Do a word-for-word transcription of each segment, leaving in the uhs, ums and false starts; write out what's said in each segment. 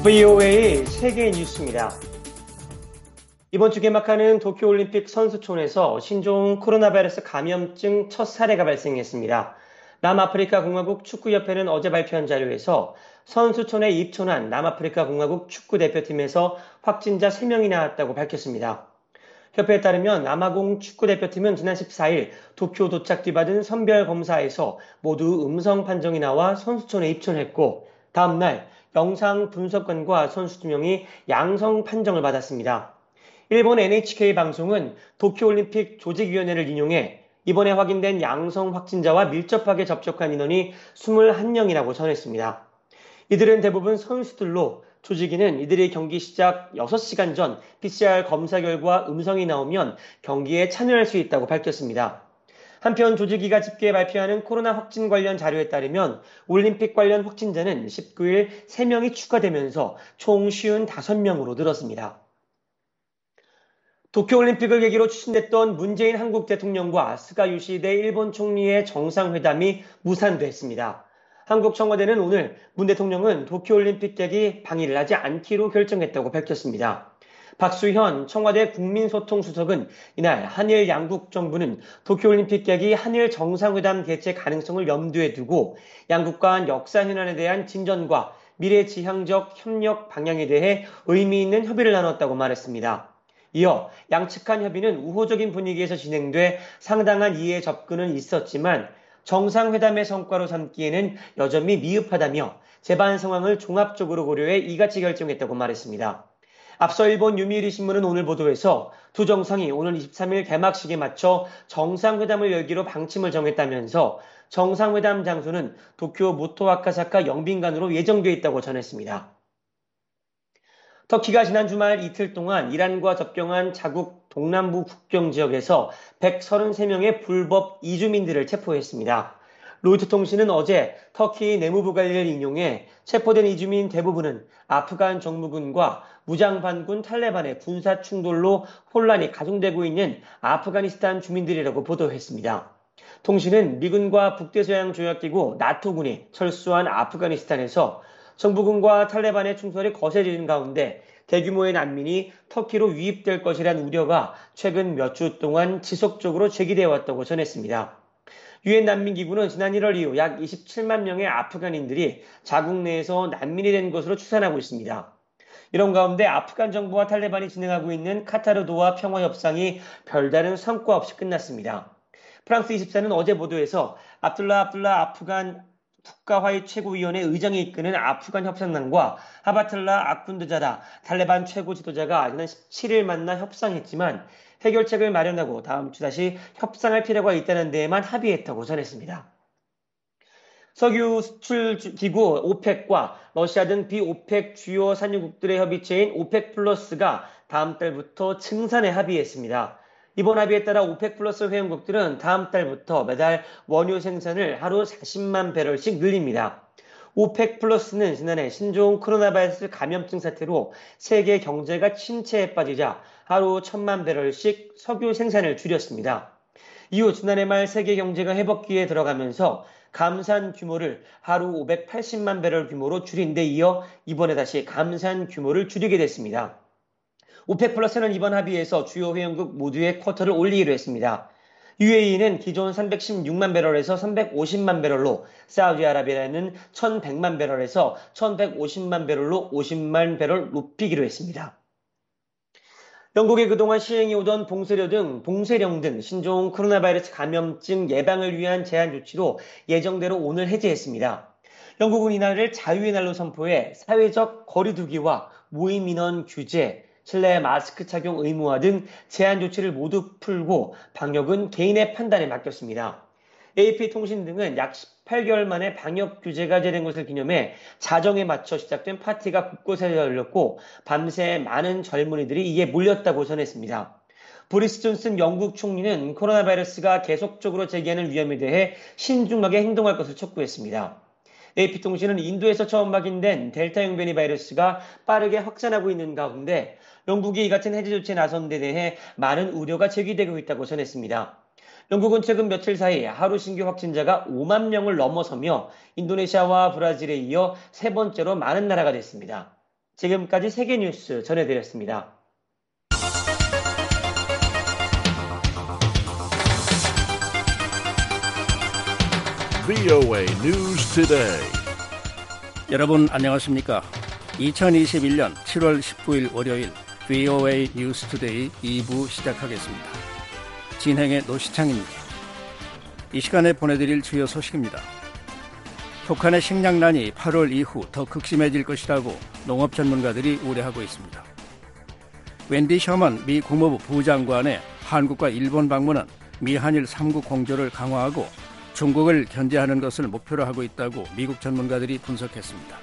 브이오에이 세계 뉴스입니다. 이번 주 개막하는 도쿄올림픽 선수촌에서 신종 코로나 바이러스 감염증 첫 사례가 발생했습니다. 남아프리카 공화국 축구협회는 어제 발표한 자료에서 선수촌에 입촌한 남아프리카 공화국 축구대표팀에서 확진자 세 명이 나왔다고 밝혔습니다. 협회에 따르면 남아공 축구대표팀은 지난 십사일 도쿄 도착 뒤 받은 선별 검사에서 모두 음성 판정이 나와 선수촌에 입촌했고 다음날 영상 분석관과 선수 두 명이 양성 판정을 받았습니다. 일본 엔에이치케이 방송은 도쿄올림픽 조직위원회를 인용해 이번에 확인된 양성 확진자와 밀접하게 접촉한 인원이 이십일 명이라고 전했습니다. 이들은 대부분 선수들로 조직위는 이들이 경기 시작 여섯 시간 전 피씨알 검사 결과 음성이 나오면 경기에 참여할 수 있다고 밝혔습니다. 한편 조직위가 집계 발표하는 코로나 확진 관련 자료에 따르면 올림픽 관련 확진자는 십구일 세 명이 추가되면서 총 오십오 명으로 늘었습니다. 도쿄올림픽을 계기로 추진됐던 문재인 한국 대통령과 스가 요시히데 일본 총리의 정상회담이 무산됐습니다. 한국 청와대는 오늘 문 대통령은 도쿄올림픽 개기 방일을 하지 않기로 결정했다고 밝혔습니다. 박수현 청와대 국민소통수석은 이날 한일 양국 정부는 도쿄올림픽 개기 한일 정상회담 개최 가능성을 염두에 두고 양국 간 역사현안에 대한 진전과 미래지향적 협력 방향에 대해 의미 있는 협의를 나눴다고 말했습니다. 이어 양측 간 협의는 우호적인 분위기에서 진행돼 상당한 이해 접근은 있었지만 정상회담의 성과로 삼기에는 여전히 미흡하다며 재반 상황을 종합적으로 고려해 이같이 결정했다고 말했습니다. 앞서 일본 요미우리 신문은 오늘 보도에서 두 정상이 오는 이십삼일 개막식에 맞춰 정상회담을 열기로 방침을 정했다면서 정상회담 장소는 도쿄 모토 아카사카 영빈관으로 예정돼 있다고 전했습니다. 터키가 지난 주말 이틀 동안 이란과 접경한 자국 동남부 국경 지역에서 백삼십삼 명의 불법 이주민들을 체포했습니다. 로이터 통신은 어제 터키 내무부 관리를 인용해 체포된 이주민 대부분은 아프간 정부군과 무장반군 탈레반의 군사 충돌로 혼란이 가중되고 있는 아프가니스탄 주민들이라고 보도했습니다. 통신은 미군과 북대서양 조약기구 나토군이 철수한 아프가니스탄에서 정부군과 탈레반의 충돌이 거세지는 가운데 대규모의 난민이 터키로 유입될 것이란 우려가 최근 몇 주 동안 지속적으로 제기되어 왔다고 전했습니다. 유엔 난민기구는 지난 일월 이후 약 이십칠만 명의 아프간인들이 자국 내에서 난민이 된 것으로 추산하고 있습니다. 이런 가운데 아프간 정부와 탈레반이 진행하고 있는 카타르 도하 평화협상이 별다른 성과 없이 끝났습니다. 프랑스 이십사는 어제 보도에서 압둘라 압둘라 아프간 국가화해 최고위원회 의장이 이끄는 아프간 협상단과 하바틀라 아쿤드자다 탈레반 최고 지도자가 지난 십칠일 만나 협상했지만 해결책을 마련하고 다음 주 다시 협상할 필요가 있다는 데에만 합의했다고 전했습니다. 석유 수출 기구 오펙과 러시아 등 비오펙 주요 산유국들의 협의체인 오펙 플러스가 다음 달부터 증산에 합의했습니다. 이번 합의에 따라 오펙 플러스 회원국들은 다음 달부터 매달 원유 생산을 하루 사십만 배럴씩 늘립니다. 오펙 플러스는 지난해 신종 코로나 바이러스 감염증 사태로 세계 경제가 침체에 빠지자 하루 천만 배럴씩 석유 생산을 줄였습니다. 이후 지난해 말 세계 경제가 회복기에 들어가면서 감산 규모를 하루 오백팔십만 배럴 규모로 줄인 데 이어 이번에 다시 감산 규모를 줄이게 됐습니다. 오펙 플러스는 이번 합의에서 주요 회원국 모두의 쿼터를 올리기로 했습니다. 유에이이는 기존 삼백십육만 배럴에서 삼백오십만 배럴로, 사우디아라비아는 천백만 배럴에서 천백오십만 배럴로 오십만 배럴 높이기로 했습니다. 영국이 그동안 시행해 오던 봉쇄료 등, 봉쇄령 등 신종 코로나 바이러스 감염증 예방을 위한 제한 조치로 예정대로 오늘 해제했습니다. 영국은 이날을 자유의 날로 선포해 사회적 거리두기와 모임 인원 규제, 실내 마스크 착용 의무화 등 제한 조치를 모두 풀고 방역은 개인의 판단에 맡겼습니다. 에이피통신 등은 약 십팔 개월 만에 방역 규제가 제된 것을 기념해 자정에 맞춰 시작된 파티가 곳곳에 열렸고 밤새 많은 젊은이들이 이에 몰렸다고 전했습니다. 보리스 존슨 영국 총리는 코로나 바이러스가 계속적으로 제기하는 위험에 대해 신중하게 행동할 것을 촉구했습니다. 에이피통신은 인도에서 처음 확인된 델타형 변이 바이러스가 빠르게 확산하고 있는 가운데 영국이 이 같은 해제 조치에 나선 데 대해 많은 우려가 제기되고 있다고 전했습니다. 영국은 최근 며칠 사이 하루 신규 확진자가 오만 명을 넘어서며 인도네시아와 브라질에 이어 세 번째로 많은 나라가 됐습니다. 지금까지 세계뉴스 전해드렸습니다. 브이오에이 News Today. 여러분 안녕하십니까? 이천이십일년 칠월 십구일 월요일 브이오에이 뉴스 투데이 이 부 시작하겠습니다. 진행의 노시창입니다. 이 시간에 보내드릴 주요 소식입니다. 북한의 식량난이 팔월 이후 더 극심해질 것이라고 농업 전문가들이 우려하고 있습니다. 웬디 셔먼 미 국무부 부장관의 한국과 일본 방문은 미한일 삼국 공조를 강화하고 중국을 견제하는 것을 목표로 하고 있다고 미국 전문가들이 분석했습니다.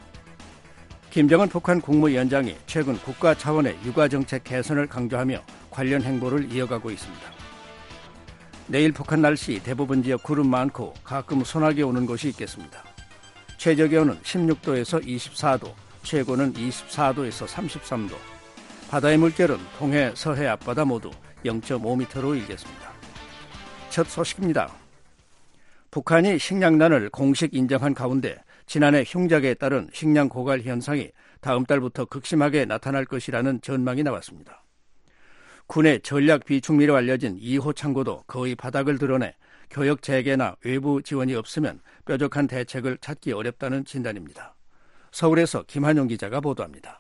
김정은 북한 국무위원장이 최근 국가 차원의 육아정책 개선을 강조하며 관련 행보를 이어가고 있습니다. 내일 북한 날씨 대부분 지역 구름 많고 가끔 소나기 오는 곳이 있겠습니다. 최저기온은 십육도에서 이십사도, 최고는 이십사도에서 삼십삼도, 바다의 물결은 동해, 서해 앞바다 모두 영 점 오 미터로 일겠습니다. 첫 소식입니다. 북한이 식량난을 공식 인정한 가운데 지난해 흉작에 따른 식량 고갈 현상이 다음 달부터 극심하게 나타날 것이라는 전망이 나왔습니다. 군의 전략 비축미로 알려진 이호 창고도 거의 바닥을 드러내 교역 재개나 외부 지원이 없으면 뾰족한 대책을 찾기 어렵다는 진단입니다. 서울에서 김한용 기자가 보도합니다.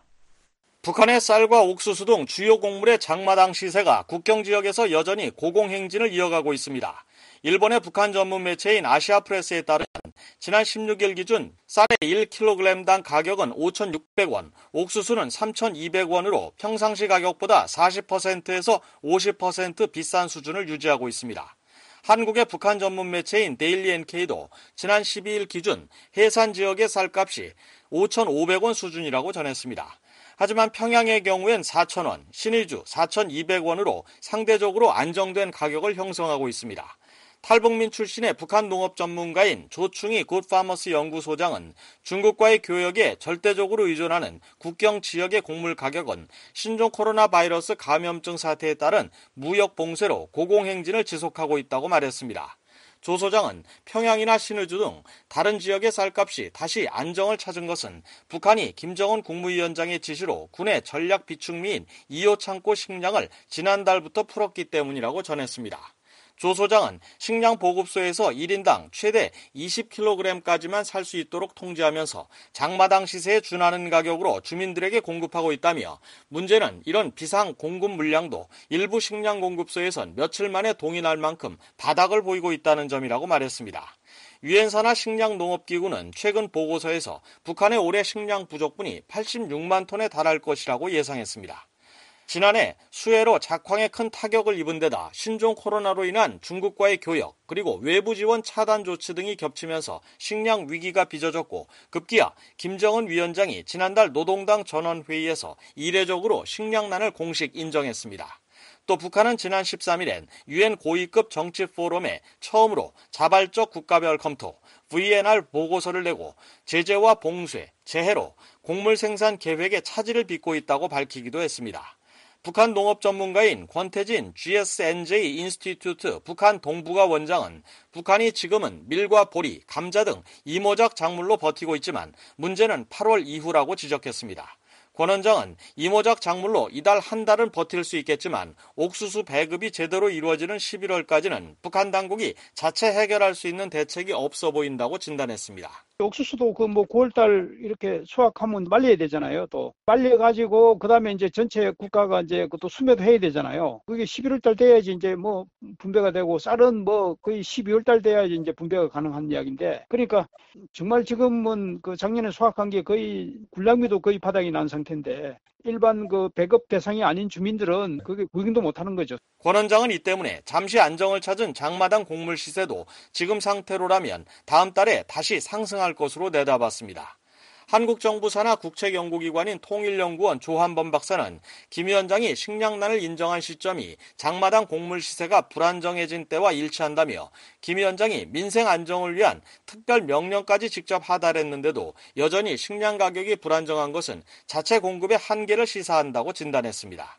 북한의 쌀과 옥수수 등 주요 곡물의 장마당 시세가 국경 지역에서 여전히 고공행진을 이어가고 있습니다. 일본의 북한 전문 매체인 아시아프레스에 따르면 지난 십육일 기준 쌀의 일 킬로그램당 가격은 오천육백 원, 옥수수는 삼천이백 원으로 평상시 가격보다 사십 퍼센트에서 오십 퍼센트 비싼 수준을 유지하고 있습니다. 한국의 북한 전문 매체인 데일리 엔케이도 지난 십이일 기준 해산 지역의 쌀값이 오천오백 원 수준이라고 전했습니다. 하지만 평양의 경우엔 사천 원, 신의주 사천이백 원으로 상대적으로 안정된 가격을 형성하고 있습니다. 탈북민 출신의 북한 농업 전문가인 조충희 굿파머스 연구소장은 중국과의 교역에 절대적으로 의존하는 국경 지역의 곡물 가격은 신종 코로나 바이러스 감염증 사태에 따른 무역 봉쇄로 고공행진을 지속하고 있다고 말했습니다. 조 소장은 평양이나 신의주 등 다른 지역의 쌀값이 다시 안정을 찾은 것은 북한이 김정은 국무위원장의 지시로 군의 전략 비축미인 이호 창고 식량을 지난달부터 풀었기 때문이라고 전했습니다. 조 소장은 식량 보급소에서 일 인당 최대 이십 킬로그램까지만 살 수 있도록 통제하면서 장마당 시세에 준하는 가격으로 주민들에게 공급하고 있다며 문제는 이런 비상 공급 물량도 일부 식량 공급소에선 며칠 만에 동인할 만큼 바닥을 보이고 있다는 점이라고 말했습니다. 유엔사나 식량농업기구는 최근 보고서에서 북한의 올해 식량 부족분이 팔십육만 톤에 달할 것이라고 예상했습니다. 지난해 수해로 작황에 큰 타격을 입은 데다 신종 코로나로 인한 중국과의 교역 그리고 외부 지원 차단 조치 등이 겹치면서 식량 위기가 빚어졌고 급기야 김정은 위원장이 지난달 노동당 전원회의에서 이례적으로 식량난을 공식 인정했습니다. 또 북한은 지난 십삼일엔 유엔 고위급 정치 포럼에 처음으로 자발적 국가별 검토 브이엔알 보고서를 내고 제재와 봉쇄, 재해로 곡물 생산 계획에 차질을 빚고 있다고 밝히기도 했습니다. 북한 농업 전문가인 권태진 지에스엔제이 인스티튜트 북한 동북아 원장은 북한이 지금은 밀과 보리, 감자 등 이모작 작물로 버티고 있지만 문제는 팔월 이후라고 지적했습니다. 권 원장은 이모작 작물로 이달 한 달은 버틸 수 있겠지만 옥수수 배급이 제대로 이루어지는 십일월까지는 북한 당국이 자체 해결할 수 있는 대책이 없어 보인다고 진단했습니다. 옥수수도 그 뭐 구월달 이렇게 수확하면 말려야 되잖아요. 또 말려가지고 그 다음에 이제 전체 국가가 이제 그것도 수매도 해야 되잖아요. 그게 십일월달 돼야지 이제 뭐 분배가 되고 쌀은 뭐 거의 십이월달 돼야지 이제 분배가 가능한 이야기인데 그러니까 정말 지금은 그 작년에 수확한 게 거의 군량미도 거의 바닥이 난 상태인데 일반 그 배급 대상이 아닌 주민들은 그게 구경도 못하는 거죠. 권 원장은 이 때문에 잠시 안정을 찾은 장마당 곡물 시세도 지금 상태로라면 다음 달에 다시 상승할 것으로 내다봤습니다. 한국 정부 산하 국책연구기관인 통일연구원 조한범 박사는 김 위원장이 식량난을 인정한 시점이 장마당 곡물 시세가 불안정해진 때와 일치한다며 김 위원장이 민생 안정을 위한 특별 명령까지 직접 하달했는데도 여전히 식량 가격이 불안정한 것은 자체 공급의 한계를 시사한다고 진단했습니다.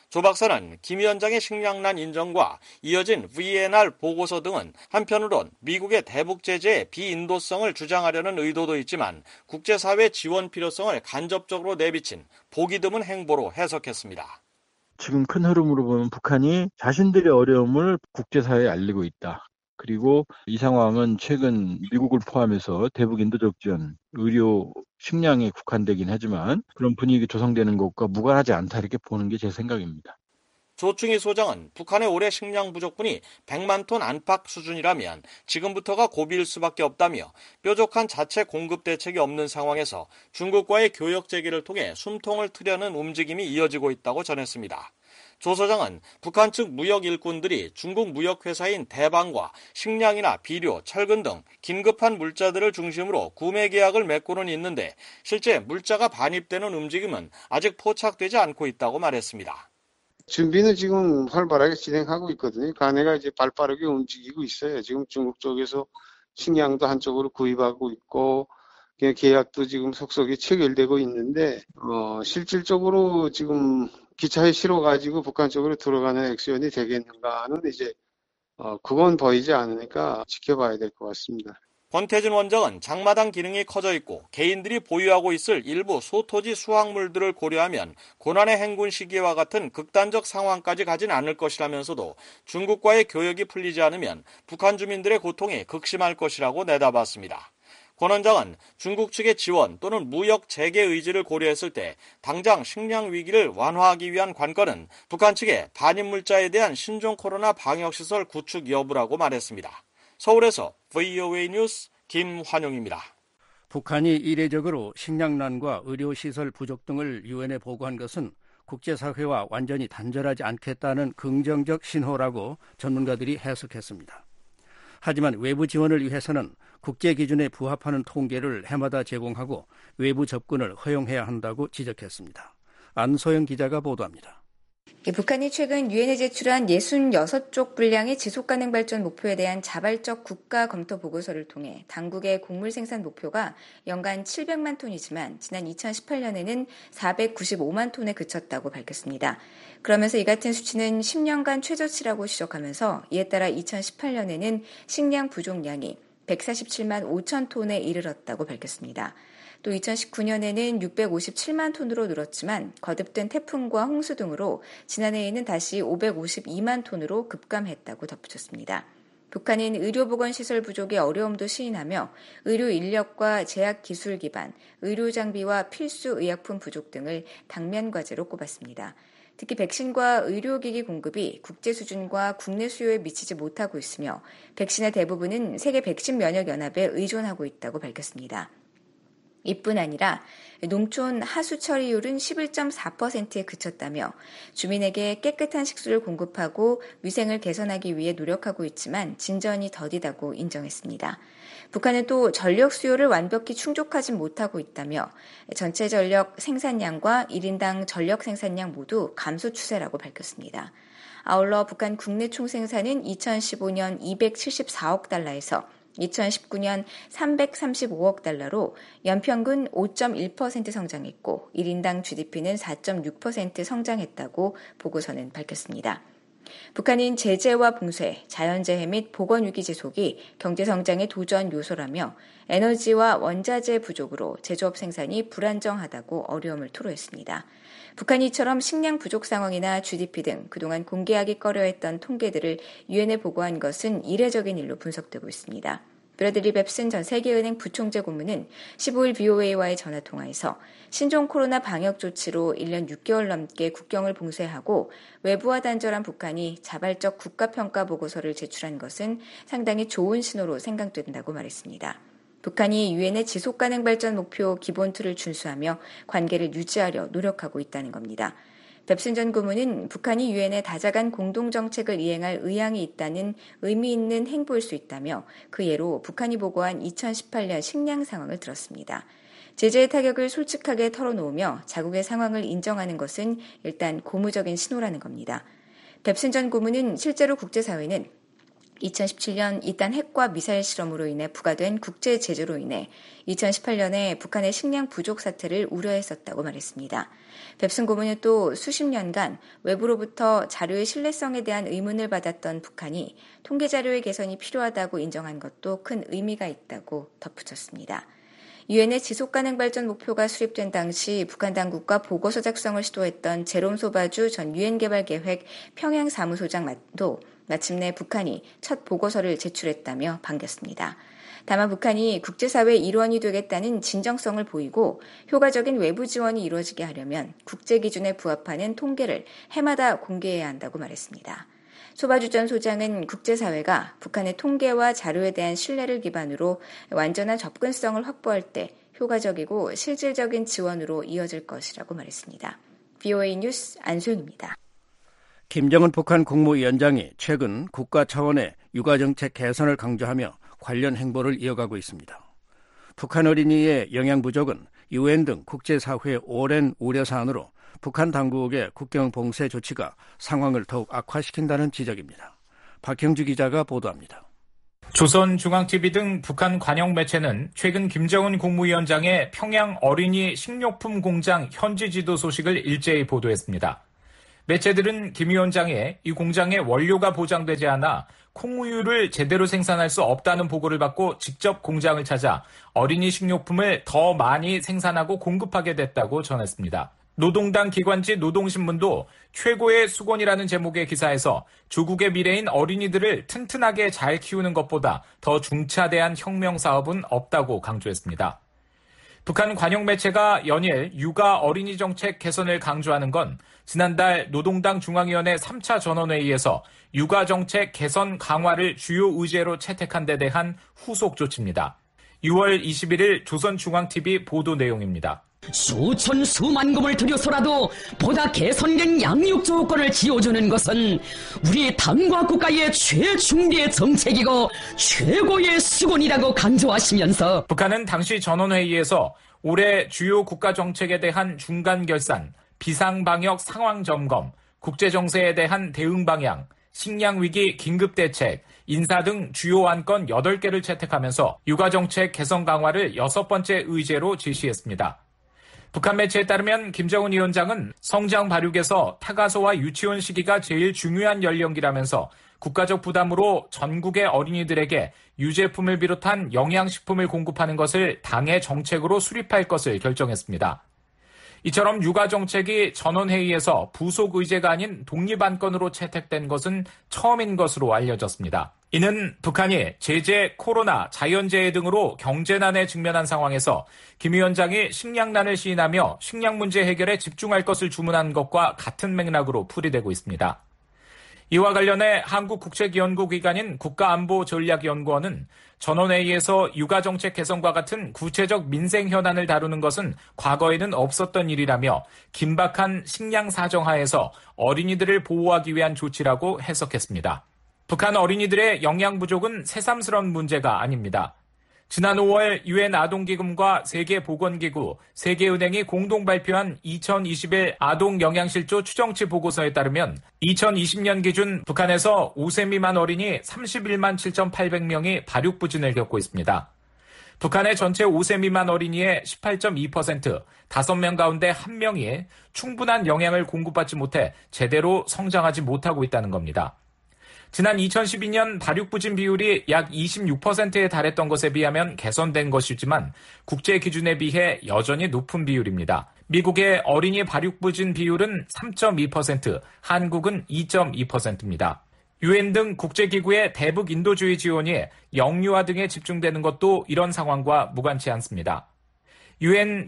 조 박사는 김 위원장의 식량난 인정과 이어진 브이엔알 보고서 등은 한편으론 미국의 대북 제재의 비인도성을 주장하려는 의도도 있지만 국제사회 지원 필요성을 간접적으로 내비친 보기 드문 행보로 해석했습니다. 지금 큰 흐름으로 보면 북한이 자신들의 어려움을 국제사회에 알리고 있다. 그리고 이 상황은 최근 미국을 포함해서 대북 인도적 지원, 의료, 식량에 국한되긴 하지만 그런 분위기 조성되는 것과 무관하지 않다 이렇게 보는 게 제 생각입니다. 조충희 소장은 북한의 올해 식량 부족분이 백만 톤 안팎 수준이라면 지금부터가 고비일 수밖에 없다며 뾰족한 자체 공급 대책이 없는 상황에서 중국과의 교역 재개를 통해 숨통을 트려는 움직임이 이어지고 있다고 전했습니다. 조 소장은 북한 측 무역 일꾼들이 중국 무역회사인 대방과 식량이나 비료, 철근 등 긴급한 물자들을 중심으로 구매 계약을 맺고는 있는데 실제 물자가 반입되는 움직임은 아직 포착되지 않고 있다고 말했습니다. 준비는 지금 활발하게 진행하고 있거든요. 간해가 이제 발빠르게 움직이고 있어요. 지금 중국 쪽에서 식량도 한쪽으로 구입하고 있고 계약도 지금 속속이 체결되고 있는데 어, 실질적으로 지금 기차에 실어가지고 북한 쪽으로 들어가는 액션이 되겠는가는 이제 어, 그건 보이지 않으니까 지켜봐야 될 것 같습니다. 권태진 원장은 장마당 기능이 커져 있고 개인들이 보유하고 있을 일부 소토지 수확물들을 고려하면 고난의 행군 시기와 같은 극단적 상황까지 가진 않을 것이라면서도 중국과의 교역이 풀리지 않으면 북한 주민들의 고통이 극심할 것이라고 내다봤습니다. 권 원장은 중국 측의 지원 또는 무역 재개 의지를 고려했을 때 당장 식량 위기를 완화하기 위한 관건은 북한 측의 반입물자에 대한 신종 코로나 방역시설 구축 여부라고 말했습니다. 서울에서 브이오에이 뉴스 김환용입니다. 북한이 이례적으로 식량난과 의료시설 부족 등을 유엔에 보고한 것은 국제사회와 완전히 단절하지 않겠다는 긍정적 신호라고 전문가들이 해석했습니다. 하지만 외부 지원을 위해서는 국제 기준에 부합하는 통계를 해마다 제공하고 외부 접근을 허용해야 한다고 지적했습니다. 안소영 기자가 보도합니다. 북한이 최근 유엔에 제출한 육십육 쪽 분량의 지속가능 발전 목표에 대한 자발적 국가 검토 보고서를 통해 당국의 곡물 생산 목표가 연간 칠백만 톤이지만 지난 이천십팔 년에는 사백구십오만 톤에 그쳤다고 밝혔습니다. 그러면서 이 같은 수치는 십 년간 최저치라고 지적하면서 이에 따라 이천십팔 년에는 식량 부족량이 백사십칠만 오천 톤에 이르렀다고 밝혔습니다. 또 이천십구 년에는 육백오십칠만 톤으로 늘었지만 거듭된 태풍과 홍수 등으로 지난해에는 다시 오백오십이만 톤으로 급감했다고 덧붙였습니다. 북한은 의료보건시설 부족의 어려움도 시인하며 의료 인력과 제약 기술 기반, 의료 장비와 필수 의약품 부족 등을 당면 과제로 꼽았습니다. 특히 백신과 의료기기 공급이 국제 수준과 국내 수요에 미치지 못하고 있으며 백신의 대부분은 세계 백신 면역 연합에 의존하고 있다고 밝혔습니다. 이뿐 아니라 농촌 하수 처리율은 십일 점 사 퍼센트에 그쳤다며 주민에게 깨끗한 식수를 공급하고 위생을 개선하기 위해 노력하고 있지만 진전이 더디다고 인정했습니다. 북한은 또 전력 수요를 완벽히 충족하지 못하고 있다며 전체 전력 생산량과 일 인당 전력 생산량 모두 감소 추세라고 밝혔습니다. 아울러 북한 국내 총생산은 이천십오 년 이백칠십사억 달러에서 이천십구 년 삼백삼십오억 달러로 연평균 오 점 일 퍼센트 성장했고 일 인당 지디피는 사 점 육 퍼센트 성장했다고 보고서는 밝혔습니다. 북한은 제재와 봉쇄, 자연재해 및 보건위기 지속이 경제성장의 도전 요소라며 에너지와 원자재 부족으로 제조업 생산이 불안정하다고 어려움을 토로했습니다. 북한이 이처럼 식량 부족 상황이나 지디피 등 그동안 공개하기 꺼려했던 통계들을 유엔에 보고한 것은 이례적인 일로 분석되고 있습니다. 브래들리 뱁슨 전 세계은행 부총재 고문은 십오일 브이오에이와의 전화통화에서 신종 코로나 방역 조치로 일 년 육 개월 넘게 국경을 봉쇄하고 외부와 단절한 북한이 자발적 국가평가 보고서를 제출한 것은 상당히 좋은 신호로 생각된다고 말했습니다. 북한이 유엔의 지속가능 발전 목표 기본 틀을 준수하며 관계를 유지하려 노력하고 있다는 겁니다. 뱁슨 전 고문은 북한이 유엔의 다자간 공동정책을 이행할 의향이 있다는 의미 있는 행보일 수 있다며 그 예로 북한이 보고한 이천십팔 년 식량 상황을 들었습니다. 제재의 타격을 솔직하게 털어놓으며 자국의 상황을 인정하는 것은 일단 고무적인 신호라는 겁니다. 뱁슨 전 고문은 실제로 국제사회는 이천십칠 년 이딴 핵과 미사일 실험으로 인해 부과된 국제 제재로 인해 이천십팔 년에 북한의 식량 부족 사태를 우려했었다고 말했습니다. 뱁슨 고문은 또 수십 년간 외부로부터 자료의 신뢰성에 대한 의문을 받았던 북한이 통계 자료의 개선이 필요하다고 인정한 것도 큰 의미가 있다고 덧붙였습니다. 유엔의 지속가능 발전 목표가 수립된 당시 북한 당국과 보고서 작성을 시도했던 제롬 소바주 전 유엔 개발계획 평양 사무소장도 마침내 북한이 첫 보고서를 제출했다며 반겼습니다. 다만 북한이 국제사회의 일원이 되겠다는 진정성을 보이고 효과적인 외부 지원이 이루어지게 하려면 국제 기준에 부합하는 통계를 해마다 공개해야 한다고 말했습니다. 소바주 전 소장은 국제사회가 북한의 통계와 자료에 대한 신뢰를 기반으로 완전한 접근성을 확보할 때 효과적이고 실질적인 지원으로 이어질 것이라고 말했습니다. 브이오에이 뉴스 안소영입니다. 김정은 북한 국무위원장이 최근 국가 차원의 육아정책 개선을 강조하며 관련 행보를 이어가고 있습니다. 북한 어린이의 영양 부족은 유엔 등 국제사회의 오랜 우려사안으로 북한 당국의 국경 봉쇄 조치가 상황을 더욱 악화시킨다는 지적입니다. 박형주 기자가 보도합니다. 조선중앙티비 등 북한 관영 매체는 최근 김정은 국무위원장의 평양 어린이 식료품 공장 현지 지도 소식을 일제히 보도했습니다. 매체들은 김 위원장의 이 공장의 원료가 보장되지 않아 콩우유를 제대로 생산할 수 없다는 보고를 받고 직접 공장을 찾아 어린이 식료품을 더 많이 생산하고 공급하게 됐다고 전했습니다. 노동당 기관지 노동신문도 최고의 수건이라는 제목의 기사에서 조국의 미래인 어린이들을 튼튼하게 잘 키우는 것보다 더 중차대한 혁명 사업은 없다고 강조했습니다. 북한 관영 매체가 연일 육아 어린이 정책 개선을 강조하는 건 지난달 노동당 중앙위원회 삼 차 전원회의에서 육아 정책 개선 강화를 주요 의제로 채택한 데 대한 후속 조치입니다. 유월 이십일일 조선중앙티비 보도 내용입니다. 수천 수만 금을 들여서라도 보다 개선된 양육 조건을 지어주는 것은 우리 당과 국가의 최중대 정책이고 최고의 수건이라고 강조하시면서 북한은 당시 전원회의에서 올해 주요 국가 정책에 대한 중간 결산, 비상방역 상황 점검, 국제정세에 대한 대응 방향, 식량위기 긴급대책, 인사 등 주요 안건 여덟 개를 채택하면서 육아정책 개선 강화를 여섯 번째 의제로 제시했습니다. 북한 매체에 따르면 김정은 위원장은 성장 발육에서 타가소와 유치원 시기가 제일 중요한 연령기라면서 국가적 부담으로 전국의 어린이들에게 유제품을 비롯한 영양식품을 공급하는 것을 당의 정책으로 수립할 것을 결정했습니다. 이처럼 육아정책이 전원회의에서 부속 의제가 아닌 독립안건으로 채택된 것은 처음인 것으로 알려졌습니다. 이는 북한이 제재, 코로나, 자연재해 등으로 경제난에 직면한 상황에서 김 위원장이 식량난을 시인하며 식량 문제 해결에 집중할 것을 주문한 것과 같은 맥락으로 풀이되고 있습니다. 이와 관련해 한국국책연구기관인 국가안보전략연구원은 전원회의에서 육아정책 개선과 같은 구체적 민생 현안을 다루는 것은 과거에는 없었던 일이라며 긴박한 식량 사정하에서 어린이들을 보호하기 위한 조치라고 해석했습니다. 북한 어린이들의 영양 부족은 새삼스러운 문제가 아닙니다. 지난 오월 유엔 아동기금과 세계보건기구, 세계은행이 공동 발표한 이천이십일 아동영양실조 추정치 보고서에 따르면 이천이십 년 기준 북한에서 오 세 미만 어린이 삼십일만 칠천팔백 명이 발육부진을 겪고 있습니다. 북한의 전체 오 세 미만 어린이의 십팔 점 이 퍼센트, 다섯 명 가운데 한 명이 충분한 영양을 공급받지 못해 제대로 성장하지 못하고 있다는 겁니다. 지난 이천십이 년 발육부진 비율이 약 이십육 퍼센트에 달했던 것에 비하면 개선된 것이지만 국제 기준에 비해 여전히 높은 비율입니다. 미국의 어린이 발육부진 비율은 삼 점 이 퍼센트, 한국은 이 점 이 퍼센트입니다. 유엔 등 국제기구의 대북 인도주의 지원이 영유아 등에 집중되는 것도 이런 상황과 무관치 않습니다. 유엔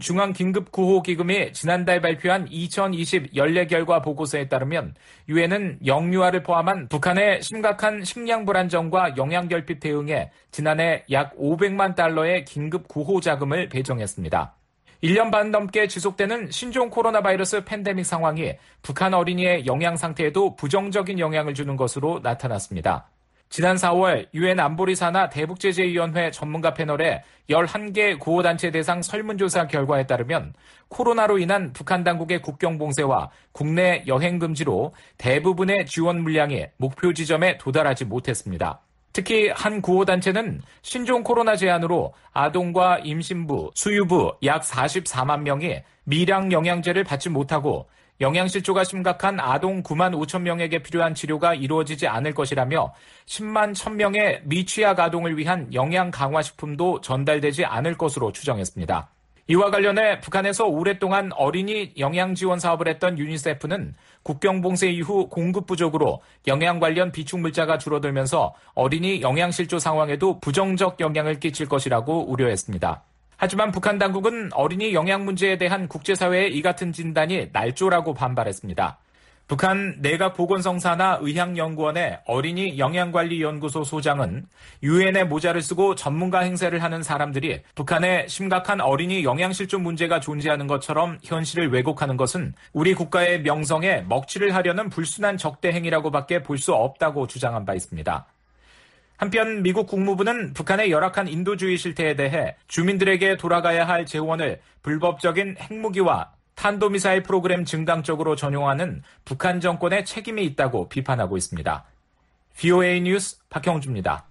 중앙긴급구호기금이 지난달 발표한 이천이십 연례 결과 보고서에 따르면 유엔은 영유아를 포함한 북한의 심각한 식량 불안정과 영양결핍 대응에 지난해 약 오백만 달러의 긴급구호 자금을 배정했습니다. 일 년 반 넘게 지속되는 신종 코로나 바이러스 팬데믹 상황이 북한 어린이의 영양 상태에도 부정적인 영향을 주는 것으로 나타났습니다. 지난 사월 유엔 안보리 산하 대북제재위원회 전문가 패널의 열한 개 구호단체 대상 설문조사 결과에 따르면 코로나로 인한 북한 당국의 국경 봉쇄와 국내 여행 금지로 대부분의 지원 물량이 목표 지점에 도달하지 못했습니다. 특히 한 구호단체는 신종 코로나 제한으로 아동과 임신부, 수유부 약 사십사만 명이 미량 영양제를 받지 못하고 영양실조가 심각한 아동 구만 오천 명에게 필요한 치료가 이루어지지 않을 것이라며 십만 천 명의 미취학 아동을 위한 영양 강화식품도 전달되지 않을 것으로 추정했습니다. 이와 관련해 북한에서 오랫동안 어린이 영양 지원 사업을 했던 유니세프는 국경 봉쇄 이후 공급 부족으로 영양 관련 비축 물자가 줄어들면서 어린이 영양실조 상황에도 부정적 영향을 끼칠 것이라고 우려했습니다. 하지만 북한 당국은 어린이 영양 문제에 대한 국제사회의 이 같은 진단이 날조라고 반발했습니다. 북한 내각보건성산하 의학연구원의 어린이 영양관리연구소 소장은 유엔의 모자를 쓰고 전문가 행세를 하는 사람들이 북한에 심각한 어린이 영양실조 문제가 존재하는 것처럼 현실을 왜곡하는 것은 우리 국가의 명성에 먹칠을 하려는 불순한 적대 행위라고밖에 볼 수 없다고 주장한 바 있습니다. 한편 미국 국무부는 북한의 열악한 인도주의 실태에 대해 주민들에게 돌아가야 할 재원을 불법적인 핵무기와 탄도미사일 프로그램 증강 쪽으로 전용하는 북한 정권의 책임이 있다고 비판하고 있습니다. 브이오에이 뉴스 박형주입니다.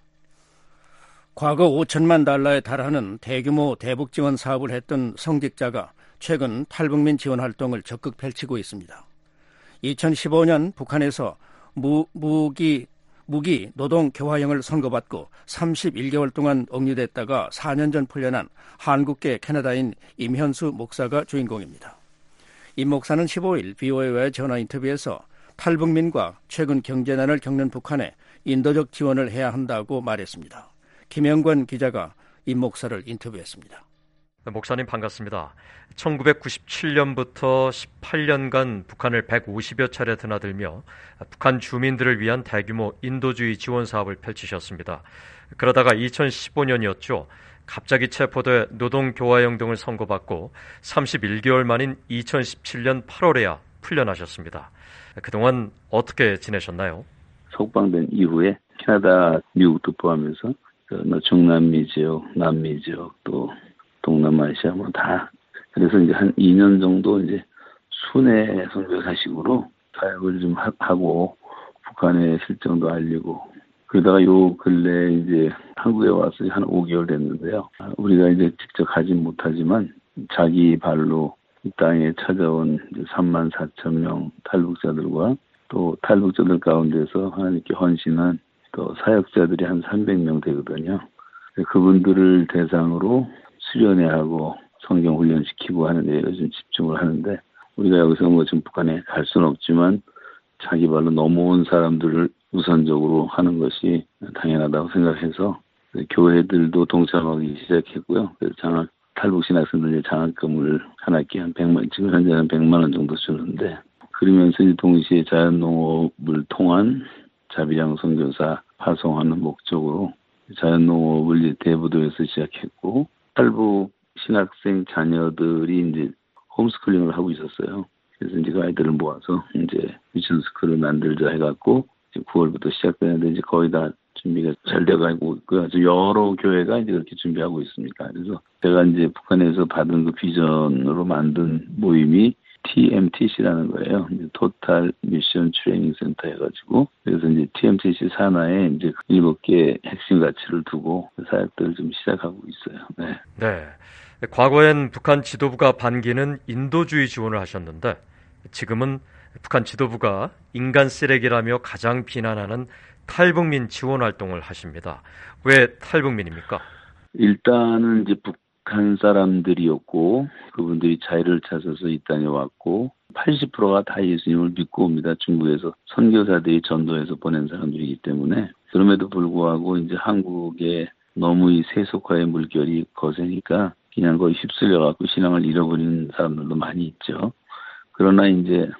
과거 오천만 달러에 달하는 대규모 대북 지원 사업을 했던 성직자가 최근 탈북민 지원 활동을 적극 펼치고 있습니다. 이천십오 년 북한에서 무, 무기, 무기 노동 교화형을 선고받고 삼십일 개월 동안 억류됐다가 사 년 전 풀려난 한국계 캐나다인 임현수 목사가 주인공입니다. 임 목사는 십오 일 브이오에이와의 전화 인터뷰에서 탈북민과 최근 경제난을 겪는 북한에 인도적 지원을 해야 한다고 말했습니다. 김영권 기자가 임 목사를 인터뷰했습니다. 목사님 반갑습니다. 천구백구십칠 년부터 십팔 년간 북한을 백오십여 차례 드나들며 북한 주민들을 위한 대규모 인도주의 지원 사업을 펼치셨습니다. 그러다가 이천십오 년이었죠. 갑자기 체포돼 노동교화형 등을 선고받고 삼십일 개월 만인 이천십칠 년 팔월에야 풀려나셨습니다. 그동안 어떻게 지내셨나요? 석방된 이후에 캐나다, 미국도 포함해서 중남미 지역, 남미 지역, 또 동남아시아 뭐 다 그래서 이제 한 이 년 정도 이제 순회 선교사식으로 사역을 좀 하고 북한의 실정도 알리고 그러다가 요 근래 이제 한국에 와서 한 오 개월 됐는데요. 우리가 이제 직접 가진 못하지만 자기 발로 이 땅에 찾아온 삼만 사천 명 탈북자들과 또 탈북자들 가운데서 하나님께 헌신한 또 사역자들이 한 삼백 명 되거든요. 그분들을 대상으로 수련회하고 성경 훈련시키고 하는 데 요즘 집중을 하는데 우리가 여기서 뭐 지금 북한에 갈 수는 없지만 자기 발로 넘어온 사람들을 우선적으로 하는 것이 당연하다고 생각해서 교회들도 동참하기 시작했고요. 그래서 장학 탈북 신학생들 장학금을 한 학기 한 백만 지금 현재는 백만 원 정도 주는데 그러면서 동시에 자연농업을 통한 자비량 선교사 파송하는 목적으로 자연농업을 이제 대부도에서 시작했고 탈북 신학생 자녀들이 이제 홈스쿨링을 하고 있었어요. 그래서 이제 그 아이들을 모아서 이제 미션 스쿨을 만들자 해갖고 구월부터 시작되는데 이제 거의 다 준비가 잘 돼가고 있고요. 아주 여러 교회가 이제 그렇게 준비하고 있습니다. 그래서 제가 이제 북한에서 받은 그 비전으로 만든 모임이 티엠티씨라는 거예요. 토탈 미션 트레이닝 센터 해가지고 그래서 이제 티엠티씨 산하에 이제 일곱 개 핵심 가치를 두고 사역들을 좀 시작하고 있어요. 네. 네. 과거엔 북한 지도부가 반기는 인도주의 지원을 하셨는데 지금은 북한 지도부가 인간 쓰레기라며 가장 비난하는 탈북민 지원 활동을 하십니다. 왜 탈북민입니까? 일단은 이제 북한 사람들이었고 그분들이 자유를 찾아서 이 땅에 왔고 팔십 퍼센트가 다 예수님을 믿고 옵니다. 중국에서 선교사들이 전도해서 보낸 사람들이기 때문에 그럼에도 불구하고 이제 한국에 너무 이 세속화의 물결이 거세니까 그냥 거의 휩쓸려 갖고 신앙을 잃어버리는 사람들도 많이 있죠. 그러나 이제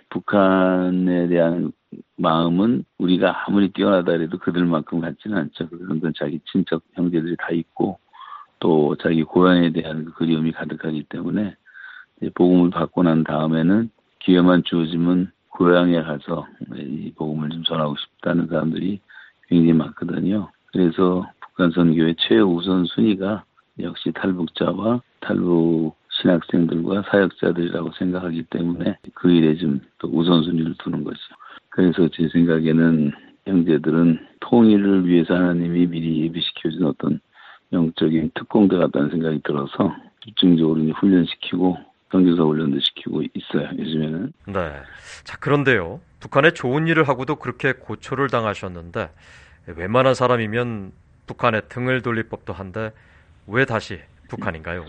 북한에 대한 마음은 우리가 아무리 뛰어나다 해도 그들만큼 같지는 않죠. 그런 자기 친척 형제들이 다 있고 또 자기 고향에 대한 그리움이 가득하기 때문에 이제 복음을 받고 난 다음에는 기회만 주어지면 고향에 가서 이 복음을 좀 전하고 싶다는 사람들이 굉장히 많거든요. 그래서 북한 선교의 최우선 순위가 역시 탈북자와 탈북 신학생들과 사역자들이라고 생각하기 때문에 그 일에 좀 또 우선순위를 두는 거죠. 그래서 제 생각에는 형제들은 통일을 위해서 하나님이 미리 예비시켜준 어떤 영적인 특공대 같다는 생각이 들어서 집중적으로 이제 훈련시키고 선교사 훈련도 시키고 있어요, 요즘에는. 네. 자, 그런데요. 북한에 좋은 일을 하고도 그렇게 고초를 당하셨는데 웬만한 사람이면 북한에 등을 돌릴 법도 한데 왜 다시 북한인가요?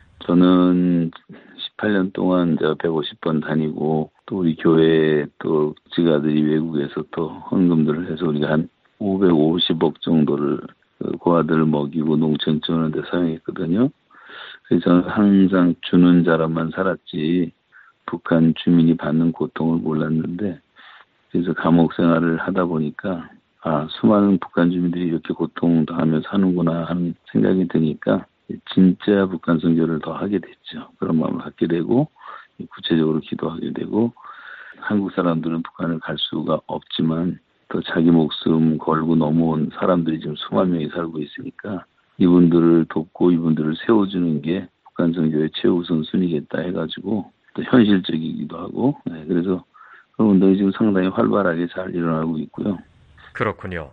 저는 십팔 년 동안 제가 백오십 번 다니고 또 우리 교회 또 지가들이 외국에서 또 헌금들을 해서 우리가 한 오백오십억 정도를 고아들을 먹이고 농촌 지원하는 데 사용했거든요. 그래서 저는 항상 주는 자로만 살았지 북한 주민이 받는 고통을 몰랐는데 그래서 감옥 생활을 하다 보니까 아 수많은 북한 주민들이 이렇게 고통당하며 사는구나 하는 생각이 드니까 진짜 북한 선교를 더 하게 됐죠. 그런 마음을 갖게 되고 구체적으로 기도하게 되고 한국 사람들은 북한을 갈 수가 없지만 또 자기 목숨 걸고 넘어온 사람들이 지금 수만 명이 살고 있으니까 이분들을 돕고 이분들을 세워주는 게 북한 선교의 최우선 순위겠다 해가지고 또 현실적이기도 하고 네, 그래서 그런 운동이 지금 상당히 활발하게 잘 일어나고 있고요. 그렇군요.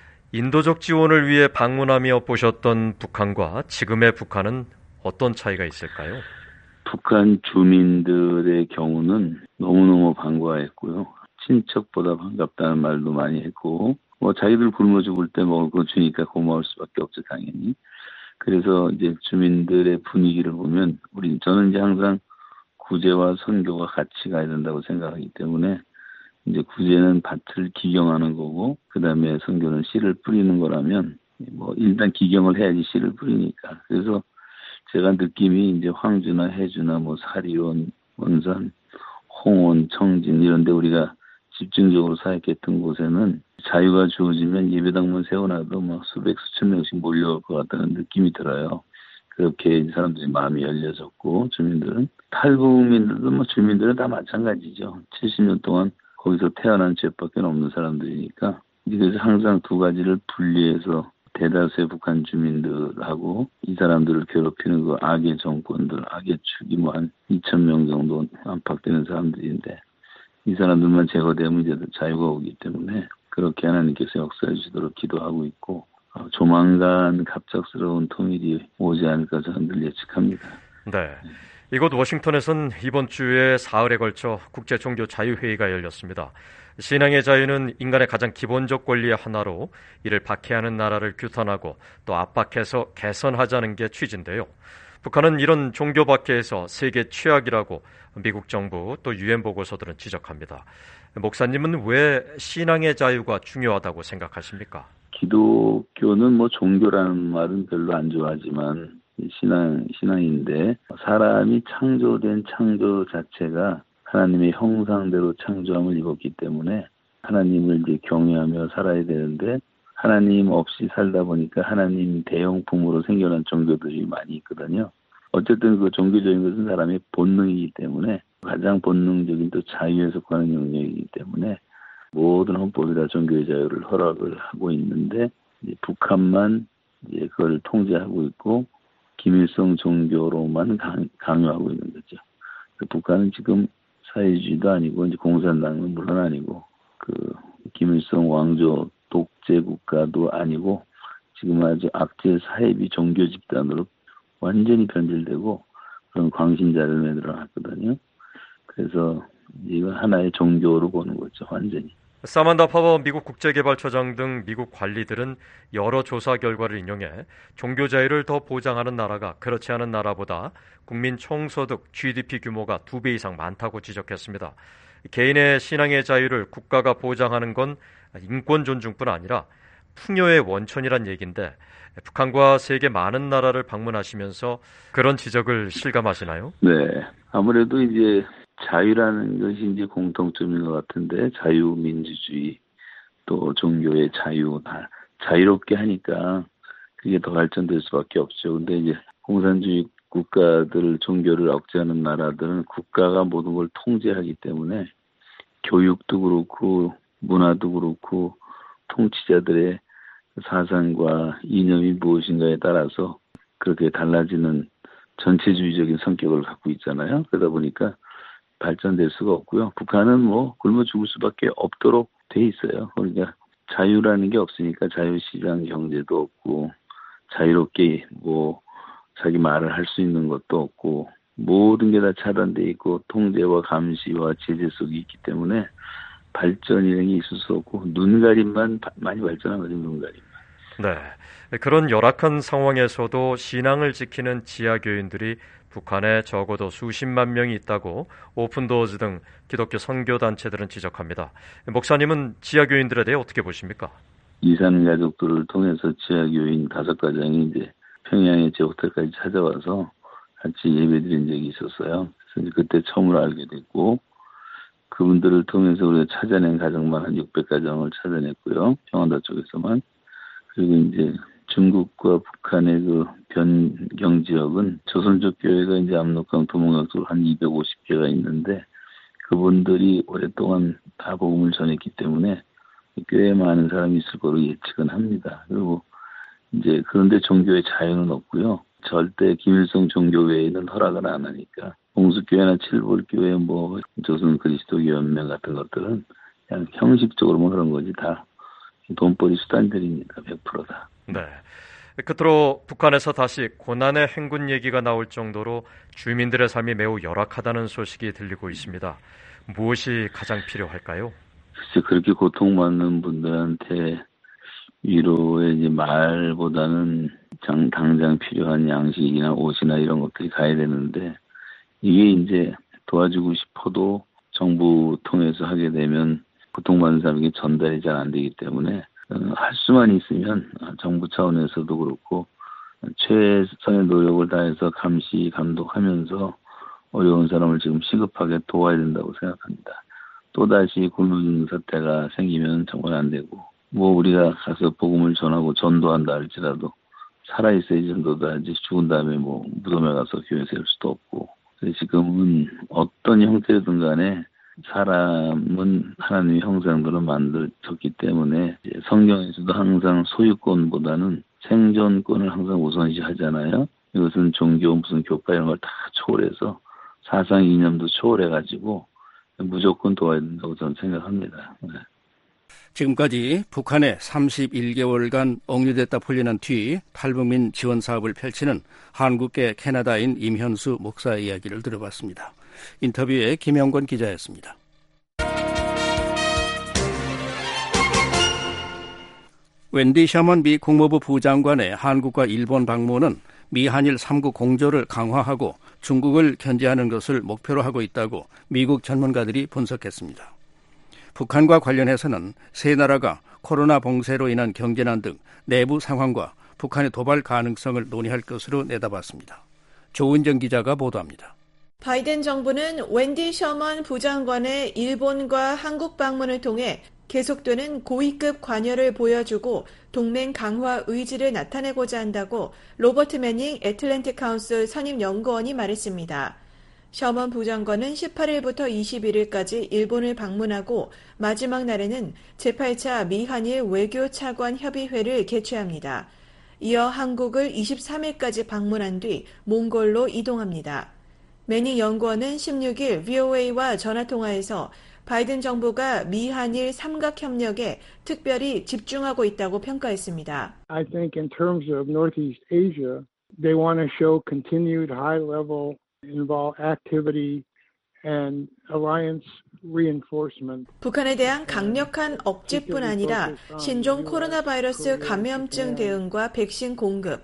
인도적 지원을 위해 방문하며 보셨던 북한과 지금의 북한은 어떤 차이가 있을까요? 북한 주민들의 경우는 너무너무 반가워했고요. 친척보다 반갑다는 말도 많이 했고 뭐 자기들 굶어 죽을 때 먹을 거 주니까 고마울 수밖에 없죠, 당연히. 그래서 이제 주민들의 분위기를 보면 우리 저는 이제 항상 구제와 선교가 같이 가야 된다고 생각하기 때문에 이제 구제는 밭을 기경하는 거고 그다음에 선교는 씨를 뿌리는 거라면 뭐 일단 기경을 해야지 씨를 뿌리니까. 그래서 제가 느낌이 이제 황주나 해주나 뭐 사리온, 원산, 홍원, 청진 이런 데 우리가 집중적으로 사역했던 곳에는 자유가 주어지면 예배당만 세워놔도 막 수백, 수천 명씩 몰려올 것 같다는 느낌이 들어요. 그렇게 사람들이 마음이 열려졌고 주민들은 탈북민들도 뭐 주민들은 다 마찬가지죠. 칠십 년 동안 거기서 태어난 죄밖에 없는 사람들이니까 그래서 항상 두 가지를 분리해서 대다수의 북한 주민들하고 이 사람들을 괴롭히는 그 악의 정권들, 악의 축이 뭐 한 이천 명 정도 안팎되는 사람들인데 이 사람들만 제거되면 이제 자유가 오기 때문에 그렇게 하나님께서 역사해 주시도록 기도하고 있고 조만간 갑작스러운 통일이 오지 않을까 저는 늘 예측합니다. 네. 이곳 워싱턴에선 이번 주에 사흘에 걸쳐 국제종교자유회의가 열렸습니다. 신앙의 자유는 인간의 가장 기본적 권리의 하나로 이를 박해하는 나라를 규탄하고 또 압박해서 개선하자는 게 취지인데요. 북한은 이런 종교 박해에서 세계 최악이라고 미국 정부 또 유엔 보고서들은 지적합니다. 목사님은 왜 신앙의 자유가 중요하다고 생각하십니까? 기독교는 뭐 종교라는 말은 별로 안 좋아하지만 신앙, 신앙인데 사람이 창조된 창조 자체가 하나님의 형상대로 창조함을 입었기 때문에 하나님을 이제 경외하며 살아야 되는데 하나님 없이 살다 보니까 하나님 대형품으로 생겨난 종교들이 많이 있거든요. 어쨌든 그 종교적인 것은 사람의 본능이기 때문에 가장 본능적인 또 자유에 속하는 영역이기 때문에 모든 헌법이 다 종교의 자유를 허락을 하고 있는데 이제 북한만 이제 그걸 통제하고 있고 김일성 종교로만 강, 강요하고 있는 거죠. 북한은 지금 사회주의도 아니고 이제 공산당은 물론 아니고 그 김일성 왕조 독재 국가도 아니고 지금 아주 악재 사회비 종교 집단으로 완전히 변질되고 그런 광신자를 내들어놨거든요. 그래서 이건 하나의 종교로 보는 거죠, 완전히. 사만다 파워 미국 국제개발처장 등 미국 관리들은 여러 조사 결과를 인용해 종교 자유를 더 보장하는 나라가 그렇지 않은 나라보다 국민 총소득 지디피 규모가 두 배 이상 많다고 지적했습니다. 개인의 신앙의 자유를 국가가 보장하는 건 인권 존중뿐 아니라 풍요의 원천이란 얘기인데 북한과 세계 많은 나라를 방문하시면서 그런 지적을 실감하시나요? 네, 아무래도 이제 자유라는 것이 이제 공통점인 것 같은데 자유민주주의 또 종교의 자유 다 자유롭게 하니까 그게 더 발전될 수밖에 없죠. 근데 이제 공산주의 국가들 종교를 억제하는 나라들은 국가가 모든 걸 통제하기 때문에 교육도 그렇고 문화도 그렇고 통치자들의 사상과 이념이 무엇인가에 따라서 그렇게 달라지는 전체주의적인 성격을 갖고 있잖아요. 그러다 보니까 발전될 수가 없고요. 북한은 뭐 굶어 죽을 수밖에 없도록 돼 있어요. 그러니까 자유라는 게 없으니까 자유시장 경제도 없고 자유롭게 뭐 자기 말을 할 수 있는 것도 없고 모든 게 다 차단돼 있고 통제와 감시와 제재 속에 있기 때문에 발전이라는 게 있을 수 없고 눈가림만 많이 발전한 거죠. 눈가림. 네, 그런 열악한 상황에서도 신앙을 지키는 지하교인들이 북한에 적어도 수십만 명이 있다고 오픈도어즈 등 기독교 선교단체들은 지적합니다. 목사님은 지하교인들에 대해 어떻게 보십니까? 이산 가족들을 통해서 지하교인 다섯 가정이 이제 평양의 제 호텔까지 찾아와서 같이 예배드린 적이 있었어요. 그래서 그때 처음으로 알게 됐고 그분들을 통해서 우리가 찾아낸 가정만 한 육백 가정을 찾아냈고요. 평안도 쪽에서만. 그리고 이제 중국과 북한의 그 변경 지역은 조선족 교회가 이제 압록강 도몽강 쪽으로 한 이백오십 개가 있는데 그분들이 오랫동안 다 복음을 전했기 때문에 꽤 많은 사람이 있을 거로 예측은 합니다. 그리고 이제 그런데 종교의 자유는 없고요. 절대 김일성 종교 외에는 허락을 안 하니까 봉수교회나 칠볼교회 뭐 조선 그리스도교 연맹 같은 것들은 그냥 형식적으로만 그런 거지 다 돈벌이 수단들입니다. 백 퍼센트다. 네. 끝으로 북한에서 다시 고난의 행군 얘기가 나올 정도로 주민들의 삶이 매우 열악하다는 소식이 들리고 있습니다. 무엇이 가장 필요할까요? 글쎄 그렇게 고통받는 분들한테 위로의 이제 말보다는 장, 당장 필요한 양식이나 옷이나 이런 것들이 가야 되는데 이게 이제 도와주고 싶어도 정부 통해서 하게 되면 고통받는 사람에게 전달이 잘 안 되기 때문에 할 수만 있으면 정부 차원에서도 그렇고 최선의 노력을 다해서 감시 감독하면서 어려운 사람을 지금 시급하게 도와야 된다고 생각합니다. 또다시 굶는 사태가 생기면 정말 안 되고 뭐 우리가 가서 복음을 전하고 전도한다 할지라도 살아있어야지 전도하지 죽은 다음에 뭐 무덤에 가서 교회 세울 수도 없고 지금은 어떤 형태든 간에 사람은 하나님의 형상대로 만들었기 때문에 성경에서도 항상 소유권보다는 생존권을 항상 우선시하잖아요. 이것은 종교 무슨 교파 이런 걸 다 초월해서 사상 이념도 초월해가지고 무조건 도와야 된다고 저는 생각합니다. 네. 지금까지 북한에 삼십일 개월간 억류됐다 풀려난 뒤 탈북민 지원 사업을 펼치는 한국계 캐나다인 임현수 목사 이야기를 들어봤습니다. 인터뷰에 김영권 기자였습니다. 웬디 셔먼 미 국무부 부장관의 한국과 일본 방문은 미한일 삼국 공조를 강화하고 중국을 견제하는 것을 목표로 하고 있다고 미국 전문가들이 분석했습니다. 북한과 관련해서는 세 나라가 코로나 봉쇄로 인한 경제난 등 내부 상황과 북한의 도발 가능성을 논의할 것으로 내다봤습니다. 조은정 기자가 보도합니다. 바이든 정부는 웬디 셔먼 부장관의 일본과 한국 방문을 통해 계속되는 고위급 관여를 보여주고 동맹 강화 의지를 나타내고자 한다고 로버트 매닝 애틀랜틱 카운슬 선임 연구원이 말했습니다. 셔먼 부장관은 십팔 일부터 이십일 일까지 일본을 방문하고 마지막 날에는 제팔 차 미한일 외교 차관 협의회를 개최합니다. 이어 한국을 이십삼 일까지 방문한 뒤 몽골로 이동합니다. 매닝 연구원은 십육 일 브이오에이와 전화통화에서 바이든 정부가 미한일 삼각협력에 특별히 집중하고 있다고 평가했습니다. I think in terms of Northeast Asia, they want to show continued high-level involved activity and alliance reinforcement. 북한에 대한 강력한 억제뿐 아니라 신종 코로나 바이러스 감염증 대응과 백신 공급,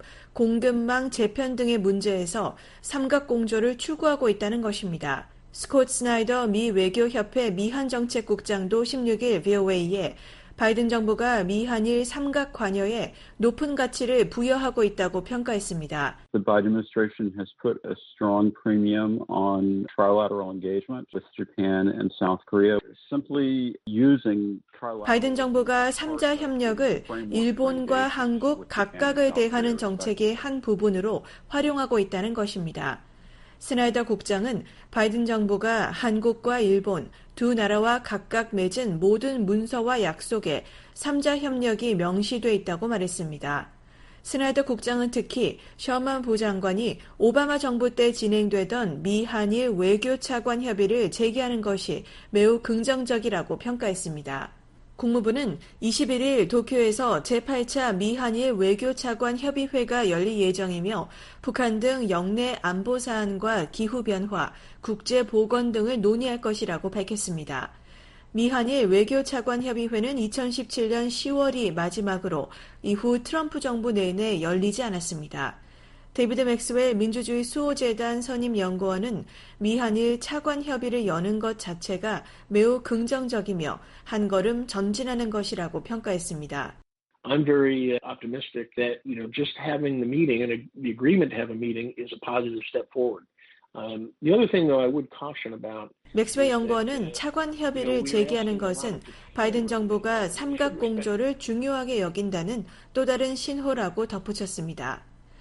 공급망 재편 등의 문제에서 삼각공조를 추구하고 있다는 것입니다. 스콧 스나이더 미 외교협회 미한정책국장도 십육 일 브이오에이에 바이든 정부가 미한일 삼각 관여에 높은 가치를 부여하고 있다고 평가했습니다. The Biden administration has put a strong premium on trilateral engagement with Japan and South Korea. Simply using trilateral 바이든 정부가 삼자 협력을 일본과 한국 각각을 대하는 정책의 한 부분으로 활용하고 있다는 것입니다. 스나이더 국장은 바이든 정부가 한국과 일본 두 나라와 각각 맺은 모든 문서와 약속에 삼자 협력이 명시돼 있다고 말했습니다. 스나이더 국장은 특히 셔먼 부장관이 오바마 정부 때 진행되던 미한일 외교 차관 협의를 재개하는 것이 매우 긍정적이라고 평가했습니다. 국무부는 이십일 일 도쿄에서 제팔 차 미한일 외교차관 협의회가 열릴 예정이며 북한 등 영내 안보 사안과 기후변화, 국제보건 등을 논의할 것이라고 밝혔습니다. 미한일 외교차관 협의회는 이천십칠 년 시월이 마지막으로 이후 트럼프 정부 내내 열리지 않았습니다. 데이비드 맥스웰 민주주의 수호재단 선임연구원은 미한일 차관 협의를 여는 것 자체가 매우 긍정적이며 한 걸음 전진하는 것이라고 평가했습니다. I'm very optimistic that, you know, just having the meeting and the agreement to have a meeting is a positive step forward. Um, the other thing, though, I would caution about. 맥스웰 연구원은 차관 협의를 제기하는 것은 바이든 정부가 삼각 공조를 중요하게 여긴다는 또 다른 신호라고 덧붙였습니다.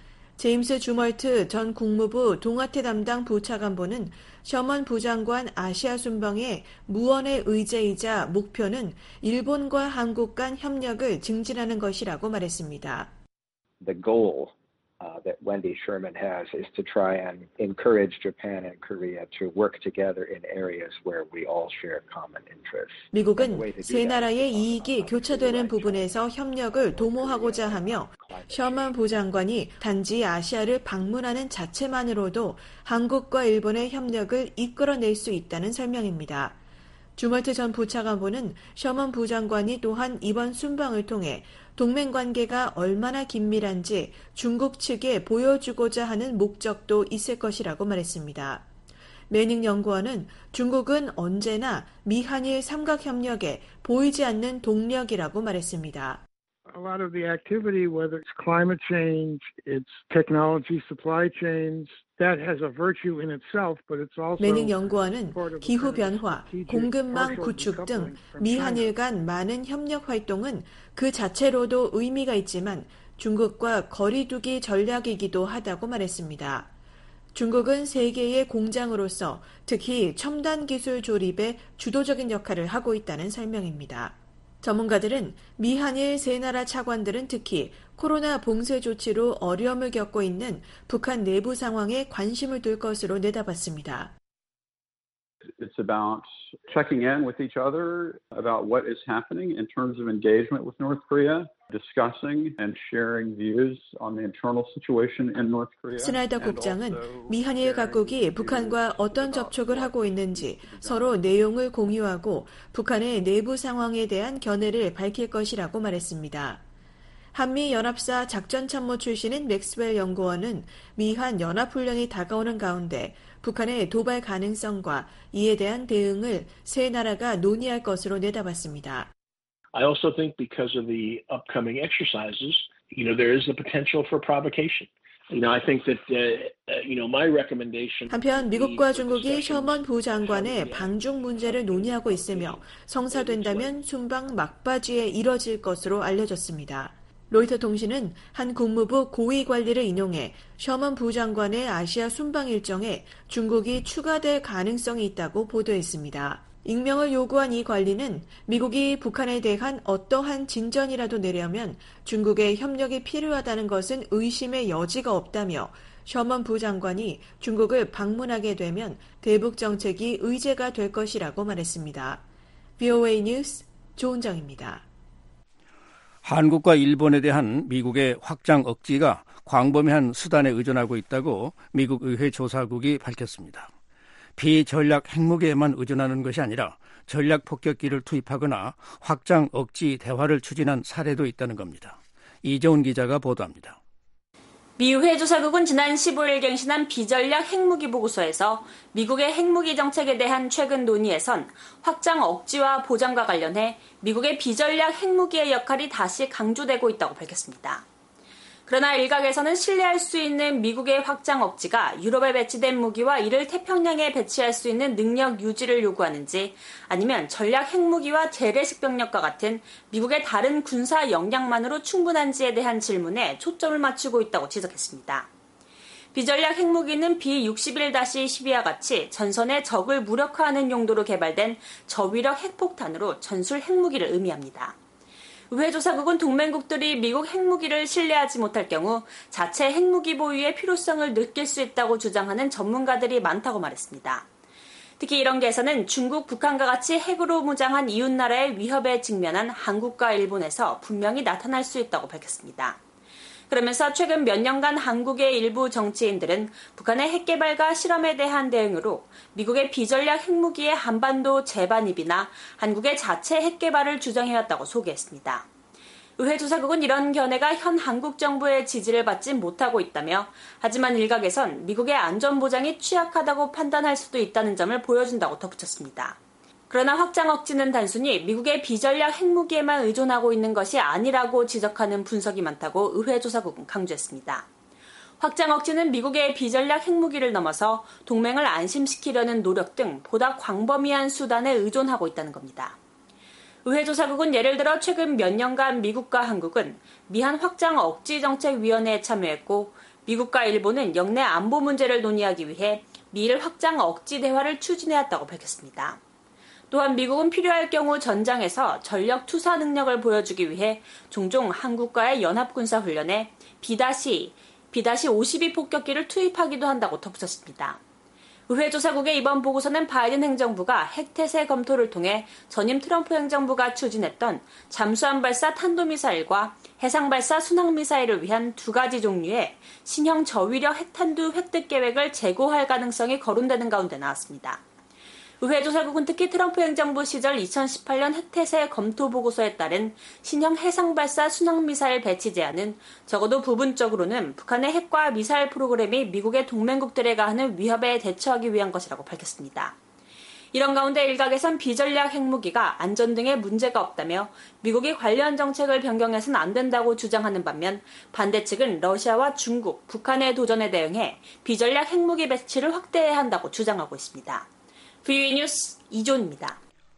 제임스 주멀트 전 국무부 동아태 담당 부차관보는 셔먼 부장관 아시아 순방의 무언의 의제이자 목표는 일본과 한국 간 협력을 증진하는 것이라고 말했습니다. The goal uh, that Wendy Sherman has is to try and encourage Japan and Korea to work together in areas where we all share common interests. 미국은 세 나라의 이익이 교차되는 부분에서 협력을 도모하고자 하며 셔먼 부장관이 단지 아시아를 방문하는 자체만으로도 한국과 일본의 협력을 이끌어낼 수 있다는 설명입니다. 주멀트 전 부차관보는 셔먼 부장관이 또한 이번 순방을 통해 동맹관계가 얼마나 긴밀한지 중국 측에 보여주고자 하는 목적도 있을 것이라고 말했습니다. 매닝 연구원은 중국은 언제나 미한일 삼각협력에 보이지 않는 동력이라고 말했습니다. A lot of the activity, whether it's climate change, it's technology supply chains, that has a virtue in itself, but it's also. 매닝 연구원은 기후변화, 공급망 구축 등 미한일 간 많은 협력 활동은 그 자체로도 의미가 있지만 중국과 거리두기 전략이기도 하다고 말했습니다. 중국은 세계의 공장으로서 특히 첨단 기술 조립에 주도적인 역할을 하고 있다는 설명입니다. 전문가들은 미한일 세 나라 차관들은 특히 코로나 봉쇄 조치로 어려움을 겪고 있는 북한 내부 상황에 관심을 둘 것으로 내다봤습니다. It's about checking in with each other about what is happening in terms of engagement with North Korea, discussing and sharing views on the internal situation in North Korea. 스나이더 국장은 미한일 각국이 북한과 어떤 접촉을 하고 있는지 서로 내용을 공유하고 북한의 내부 상황에 대한 견해를 밝힐 것이라고 말했습니다. 한미연합사 작전참모 출신인 맥스웰 연구원은 미한 연합훈련이 다가오는 가운데 북한의 도발 가능성과 이에 대한 대응을 세 나라가 논의할 것으로 내다봤습니다. I also think because of the upcoming exercises, you know, there is the potential for provocation. You know, I think that, uh, you know, my recommendation. 한편 미국과 중국이 셔먼 부장관의 방중 문제를 논의하고 있으며 성사된다면 순방 막바지에 이뤄질 것으로 알려졌습니다. 로이터 통신은 한 국무부 고위 관리를 인용해 셔먼 부장관의 아시아 순방 일정에 중국이 추가될 가능성이 있다고 보도했습니다. 익명을 요구한 이 관리는 미국이 북한에 대한 어떠한 진전이라도 내려면 중국의 협력이 필요하다는 것은 의심의 여지가 없다며 셔먼 부장관이 중국을 방문하게 되면 대북 정책이 의제가 될 것이라고 말했습니다. 브이오에이 뉴스 조은정입니다. 한국과 일본에 대한 미국의 확장 억지가 광범위한 수단에 의존하고 있다고 미국 의회 조사국이 밝혔습니다. 비전략 핵무기에만 의존하는 것이 아니라 전략 폭격기를 투입하거나 확장 억지 대화를 추진한 사례도 있다는 겁니다. 이재훈 기자가 보도합니다. 미 의회 조사국은 지난 십오일 갱신한 비전략 핵무기 보고서에서 미국의 핵무기 정책에 대한 최근 논의에선 확장 억지와 보장과 관련해 미국의 비전략 핵무기의 역할이 다시 강조되고 있다고 밝혔습니다. 그러나 일각에서는 신뢰할 수 있는 미국의 확장 억지가 유럽에 배치된 무기와 이를 태평양에 배치할 수 있는 능력 유지를 요구하는지 아니면 전략 핵무기와 재래식 병력과 같은 미국의 다른 군사 역량만으로 충분한지에 대한 질문에 초점을 맞추고 있다고 지적했습니다. 비전략 핵무기는 비 육십일 십이와 같이 전선의 적을 무력화하는 용도로 개발된 저위력 핵폭탄으로 전술 핵무기를 의미합니다. 의회 조사국은 동맹국들이 미국 핵무기를 신뢰하지 못할 경우 자체 핵무기 보유의 필요성을 느낄 수 있다고 주장하는 전문가들이 많다고 말했습니다. 특히 이런 개선은 중국, 북한과 같이 핵으로 무장한 이웃나라의 위협에 직면한 한국과 일본에서 분명히 나타날 수 있다고 밝혔습니다. 그러면서 최근 몇 년간 한국의 일부 정치인들은 북한의 핵개발과 실험에 대한 대응으로 미국의 비전략 핵무기의 한반도 재반입이나 한국의 자체 핵개발을 주장해왔다고 소개했습니다. 의회 조사국은 이런 견해가 현 한국 정부의 지지를 받지 못하고 있다며 하지만 일각에선 미국의 안전보장이 취약하다고 판단할 수도 있다는 점을 보여준다고 덧붙였습니다. 그러나 확장 억지는 단순히 미국의 비전략 핵무기에만 의존하고 있는 것이 아니라고 지적하는 분석이 많다고 의회 조사국은 강조했습니다. 확장 억지는 미국의 비전략 핵무기를 넘어서 동맹을 안심시키려는 노력 등 보다 광범위한 수단에 의존하고 있다는 겁니다. 의회 조사국은 예를 들어 최근 몇 년간 미국과 한국은 미한 확장 억지 정책위원회에 참여했고 미국과 일본은 영내 안보 문제를 논의하기 위해 미일 확장 억지 대화를 추진해왔다고 밝혔습니다. 또한 미국은 필요할 경우 전장에서 전력 투사 능력을 보여주기 위해 종종 한국과의 연합군사훈련에 비 오십이 폭격기를 투입하기도 한다고 덧붙였습니다. 의회 조사국의 이번 보고서는 바이든 행정부가 핵태세 검토를 통해 전임 트럼프 행정부가 추진했던 잠수함 발사 탄도미사일과 해상 발사 순항미사일을 위한 두 가지 종류의 신형 저위력 핵탄두 획득 계획을 재고할 가능성이 거론되는 가운데 나왔습니다. 의회 조사국은 특히 트럼프 행정부 시절 이천십팔 년 핵태세 검토 보고서에 따른 신형 해상발사 순항미사일 배치 제한은 적어도 부분적으로는 북한의 핵과 미사일 프로그램이 미국의 동맹국들에 가하는 위협에 대처하기 위한 것이라고 밝혔습니다. 이런 가운데 일각에선 비전략 핵무기가 안전 등의 문제가 없다며 미국이 관련 정책을 변경해서는 안 된다고 주장하는 반면 반대 측은 러시아와 중국, 북한의 도전에 대응해 비전략 핵무기 배치를 확대해야 한다고 주장하고 있습니다. 브이오에이 뉴스 이존입니다.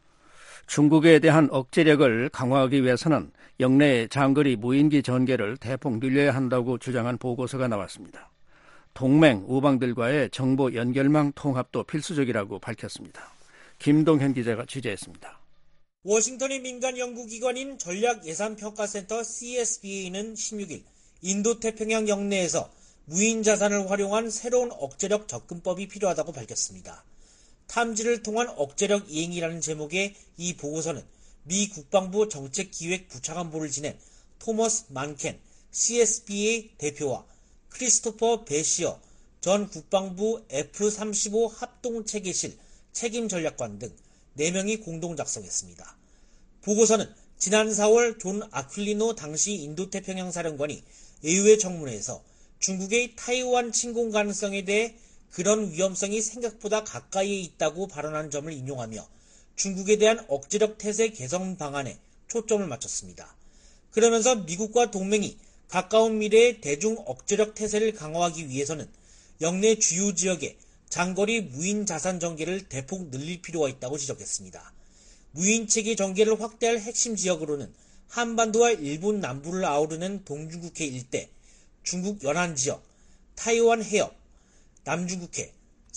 중국에 대한 억제력을 강화하기 위해서는 영내 장거리 무인기 전개를 대폭 늘려야 한다고 주장한 보고서가 나왔습니다. 동맹, 우방들과의 정보 연결망 통합도 필수적이라고 밝혔습니다. 김동현 기자가 취재했습니다. 워싱턴의 민간 연구기관인 전략예산평가센터 씨에스비에이는 십육 일 인도태평양 영내에서 무인 자산을 활용한 새로운 억제력 접근법이 필요하다고 밝혔습니다. 탐지를 통한 억제력 이행이라는 제목의 이 보고서는 미 국방부 정책기획부차관보를 지낸 토머스 만켄 씨에스비에이 대표와 크리스토퍼 베시어 전 국방부 에프 삼십오 합동체계실 책임전략관 등 네 명이 공동 작성했습니다. 보고서는 지난 사월 존 아퀼리노 당시 인도태평양 사령관이 의회 청문회에서 중국의 타이완 침공 가능성에 대해 그런 위험성이 생각보다 가까이에 있다고 발언한 점을 인용하며 중국에 대한 억제력 태세 개선 방안에 초점을 맞췄습니다. 그러면서 미국과 동맹이 가까운 미래에 대중 억제력 태세를 강화하기 위해서는 영내 주요 지역에 장거리 무인 자산 전개를 대폭 늘릴 필요가 있다고 지적했습니다. 무인 체계 전개를 확대할 핵심 지역으로는 한반도와 일본 남부를 아우르는 동중국해 일대, 중국 연안 지역, 타이완 해협, 남중국해,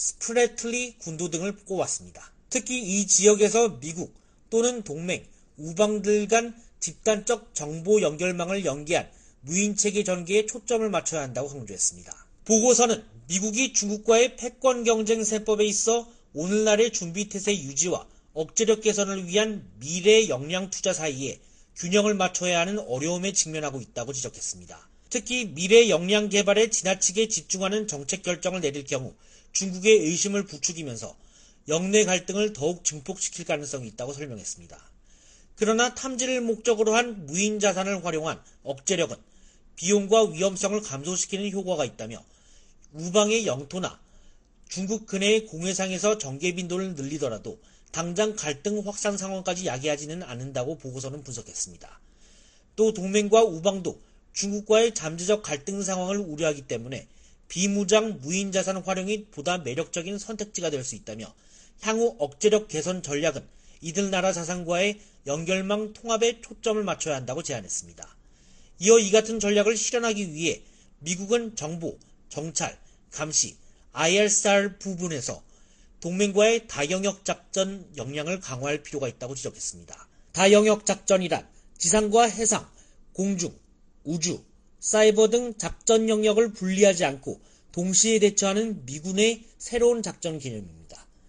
스프래틀리 군도 등을 꼽았습니다. 특히 이 지역에서 미국 또는 동맹, 우방들 간 집단적 정보 연결망을 연계한 무인체계 전개에 초점을 맞춰야 한다고 강조했습니다. 보고서는 미국이 중국과의 패권 경쟁 세법에 있어 오늘날의 준비태세 유지와 억제력 개선을 위한 미래 역량 투자 사이에 균형을 맞춰야 하는 어려움에 직면하고 있다고 지적했습니다. 특히 미래 역량 개발에 지나치게 집중하는 정책 결정을 내릴 경우 중국의 의심을 부추기면서 영내 갈등을 더욱 증폭시킬 가능성이 있다고 설명했습니다. 그러나 탐지를 목적으로 한 무인 자산을 활용한 억제력은 비용과 위험성을 감소시키는 효과가 있다며 우방의 영토나 중국 근해의 공해상에서 전개 빈도를 늘리더라도 당장 갈등 확산 상황까지 야기하지는 않는다고 보고서는 분석했습니다. 또 동맹과 우방도 중국과의 잠재적 갈등 상황을 우려하기 때문에 비무장 무인 자산 활용이 보다 매력적인 선택지가 될 수 있다며 향후 억제력 개선 전략은 이들 나라 자산과의 연결망 통합에 초점을 맞춰야 한다고 제안했습니다. 이어 이 같은 전략을 실현하기 위해 미국은 정보, 정찰, 감시, 아이알씨알 부분에서 동맹과의 다영역 작전 역량을 강화할 필요가 있다고 지적했습니다. 다영역 작전이란 지상과 해상, 공중, 우주, 사이버 등 작전 영역을 분리하지 않고 동시에 대처하는 미군의 새로운 작전 개념입니다.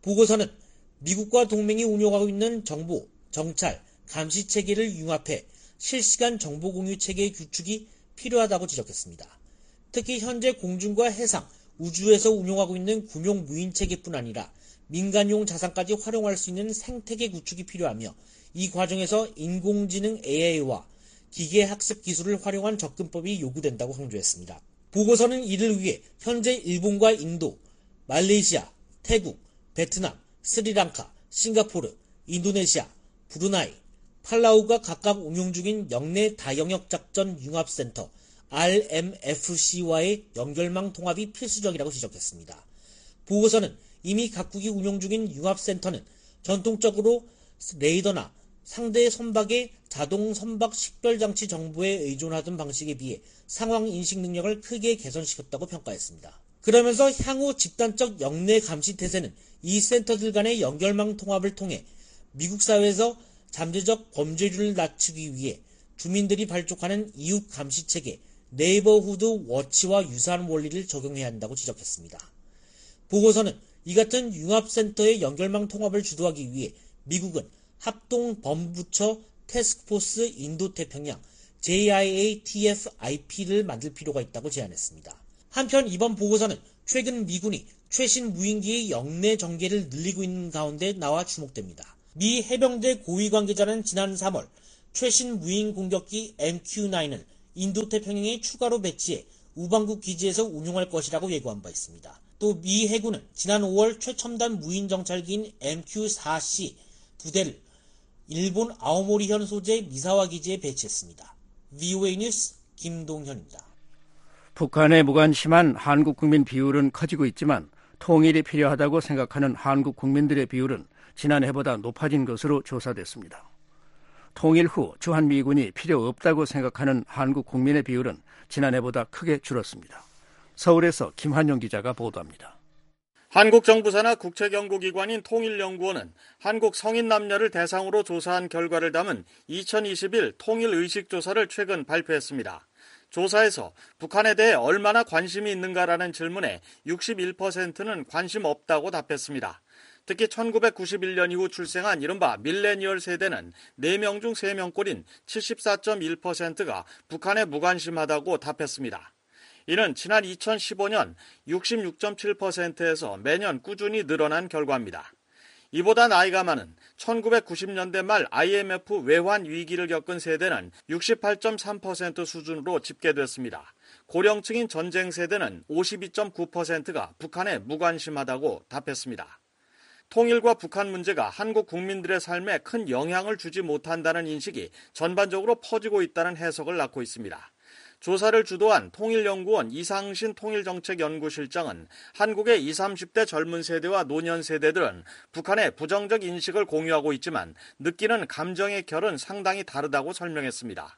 보고서는 미국과 동맹이 운용하고 있는 정보, 정찰, 감시 체계를 융합해 실시간 정보 공유 체계의 구축이 필요하다고 지적했습니다. 특히 현재 공중과 해상, 우주에서 운용하고 있는 군용 무인 체계뿐 아니라 민간용 자산까지 활용할 수 있는 생태계 구축이 필요하며 이 과정에서 인공지능 에이아이와 기계학습 기술을 활용한 접근법이 요구된다고 강조했습니다. 보고서는 이를 위해 현재 일본과 인도, 말레이시아, 태국, 베트남, 스리랑카, 싱가포르, 인도네시아, 브루나이, 팔라우가 각각 운용 중인 영내 다영역 작전 융합센터 알엠에프씨와의 연결망 통합이 필수적이라고 지적했습니다. 보고서는 이미 각국이 운용 중인 융합센터는 전통적으로 레이더나 상대 선박의 자동 선박 식별장치 정보에 의존하던 방식에 비해 상황 인식 능력을 크게 개선시켰다고 평가했습니다. 그러면서 향후 집단적 영내 감시 태세는 이 센터들 간의 연결망 통합을 통해 미국 사회에서 잠재적 범죄율을 낮추기 위해 주민들이 발족하는 이웃 감시 체계 네이버후드 워치와 유사한 원리를 적용해야 한다고 지적했습니다. 보고서는 이 같은 융합센터의 연결망 통합을 주도하기 위해 미국은 합동범부처 태스크포스 인도태평양 제이아이에이티에프아이피를 만들 필요가 있다고 제안했습니다. 한편 이번 보고서는 최근 미군이 최신 무인기의 영내 전개를 늘리고 있는 가운데 나와 주목됩니다. 미 해병대 고위 관계자는 지난 삼월 최신 무인 공격기 엠큐 나인을 인도태평양에 추가로 배치해 우방국 기지에서 운용할 것이라고 예고한 바 있습니다. 또 미 해군은 지난 오월 최첨단 무인 정찰기인 엠큐 사 씨 부대를 일본 아오모리현 소재 미사와 기지에 배치했습니다. 브이오에이 뉴스 김동현입니다. 북한에 무관심한 한국 국민 비율은 커지고 있지만 통일이 필요하다고 생각하는 한국 국민들의 비율은 지난해보다 높아진 것으로 조사됐습니다. 통일 후 주한미군이 필요 없다고 생각하는 한국 국민의 비율은 지난해보다 크게 줄었습니다. 서울에서 김한용 기자가 보도합니다. 한국 정부사나 국책연구기관인 통일연구원은 한국 성인 남녀를 대상으로 조사한 결과를 담은 이천이십일 통일의식조사를 최근 발표했습니다. 조사에서 북한에 대해 얼마나 관심이 있는가라는 질문에 육십일 퍼센트는 관심 없다고 답했습니다. 특히 천구백구십일 년 이후 출생한 이른바 밀레니얼 세대는 네 명 중 세 명꼴인 칠십사 점 일 퍼센트가 북한에 무관심하다고 답했습니다. 이는 지난 이천십오 년 육십육 점 칠 퍼센트에서 매년 꾸준히 늘어난 결과입니다. 이보다 나이가 많은 천구백구십 년대 말 아이엠에프 외환 위기를 겪은 세대는 육십팔 점 삼 퍼센트 수준으로 집계됐습니다. 고령층인 전쟁 세대는 오십이 점 구 퍼센트가 북한에 무관심하다고 답했습니다. 통일과 북한 문제가 한국 국민들의 삶에 큰 영향을 주지 못한다는 인식이 전반적으로 퍼지고 있다는 해석을 낳고 있습니다. 조사를 주도한 통일연구원 이상신 통일정책연구실장은 한국의 이십, 삼십 대 젊은 세대와 노년 세대들은 북한의 부정적 인식을 공유하고 있지만 느끼는 감정의 결은 상당히 다르다고 설명했습니다.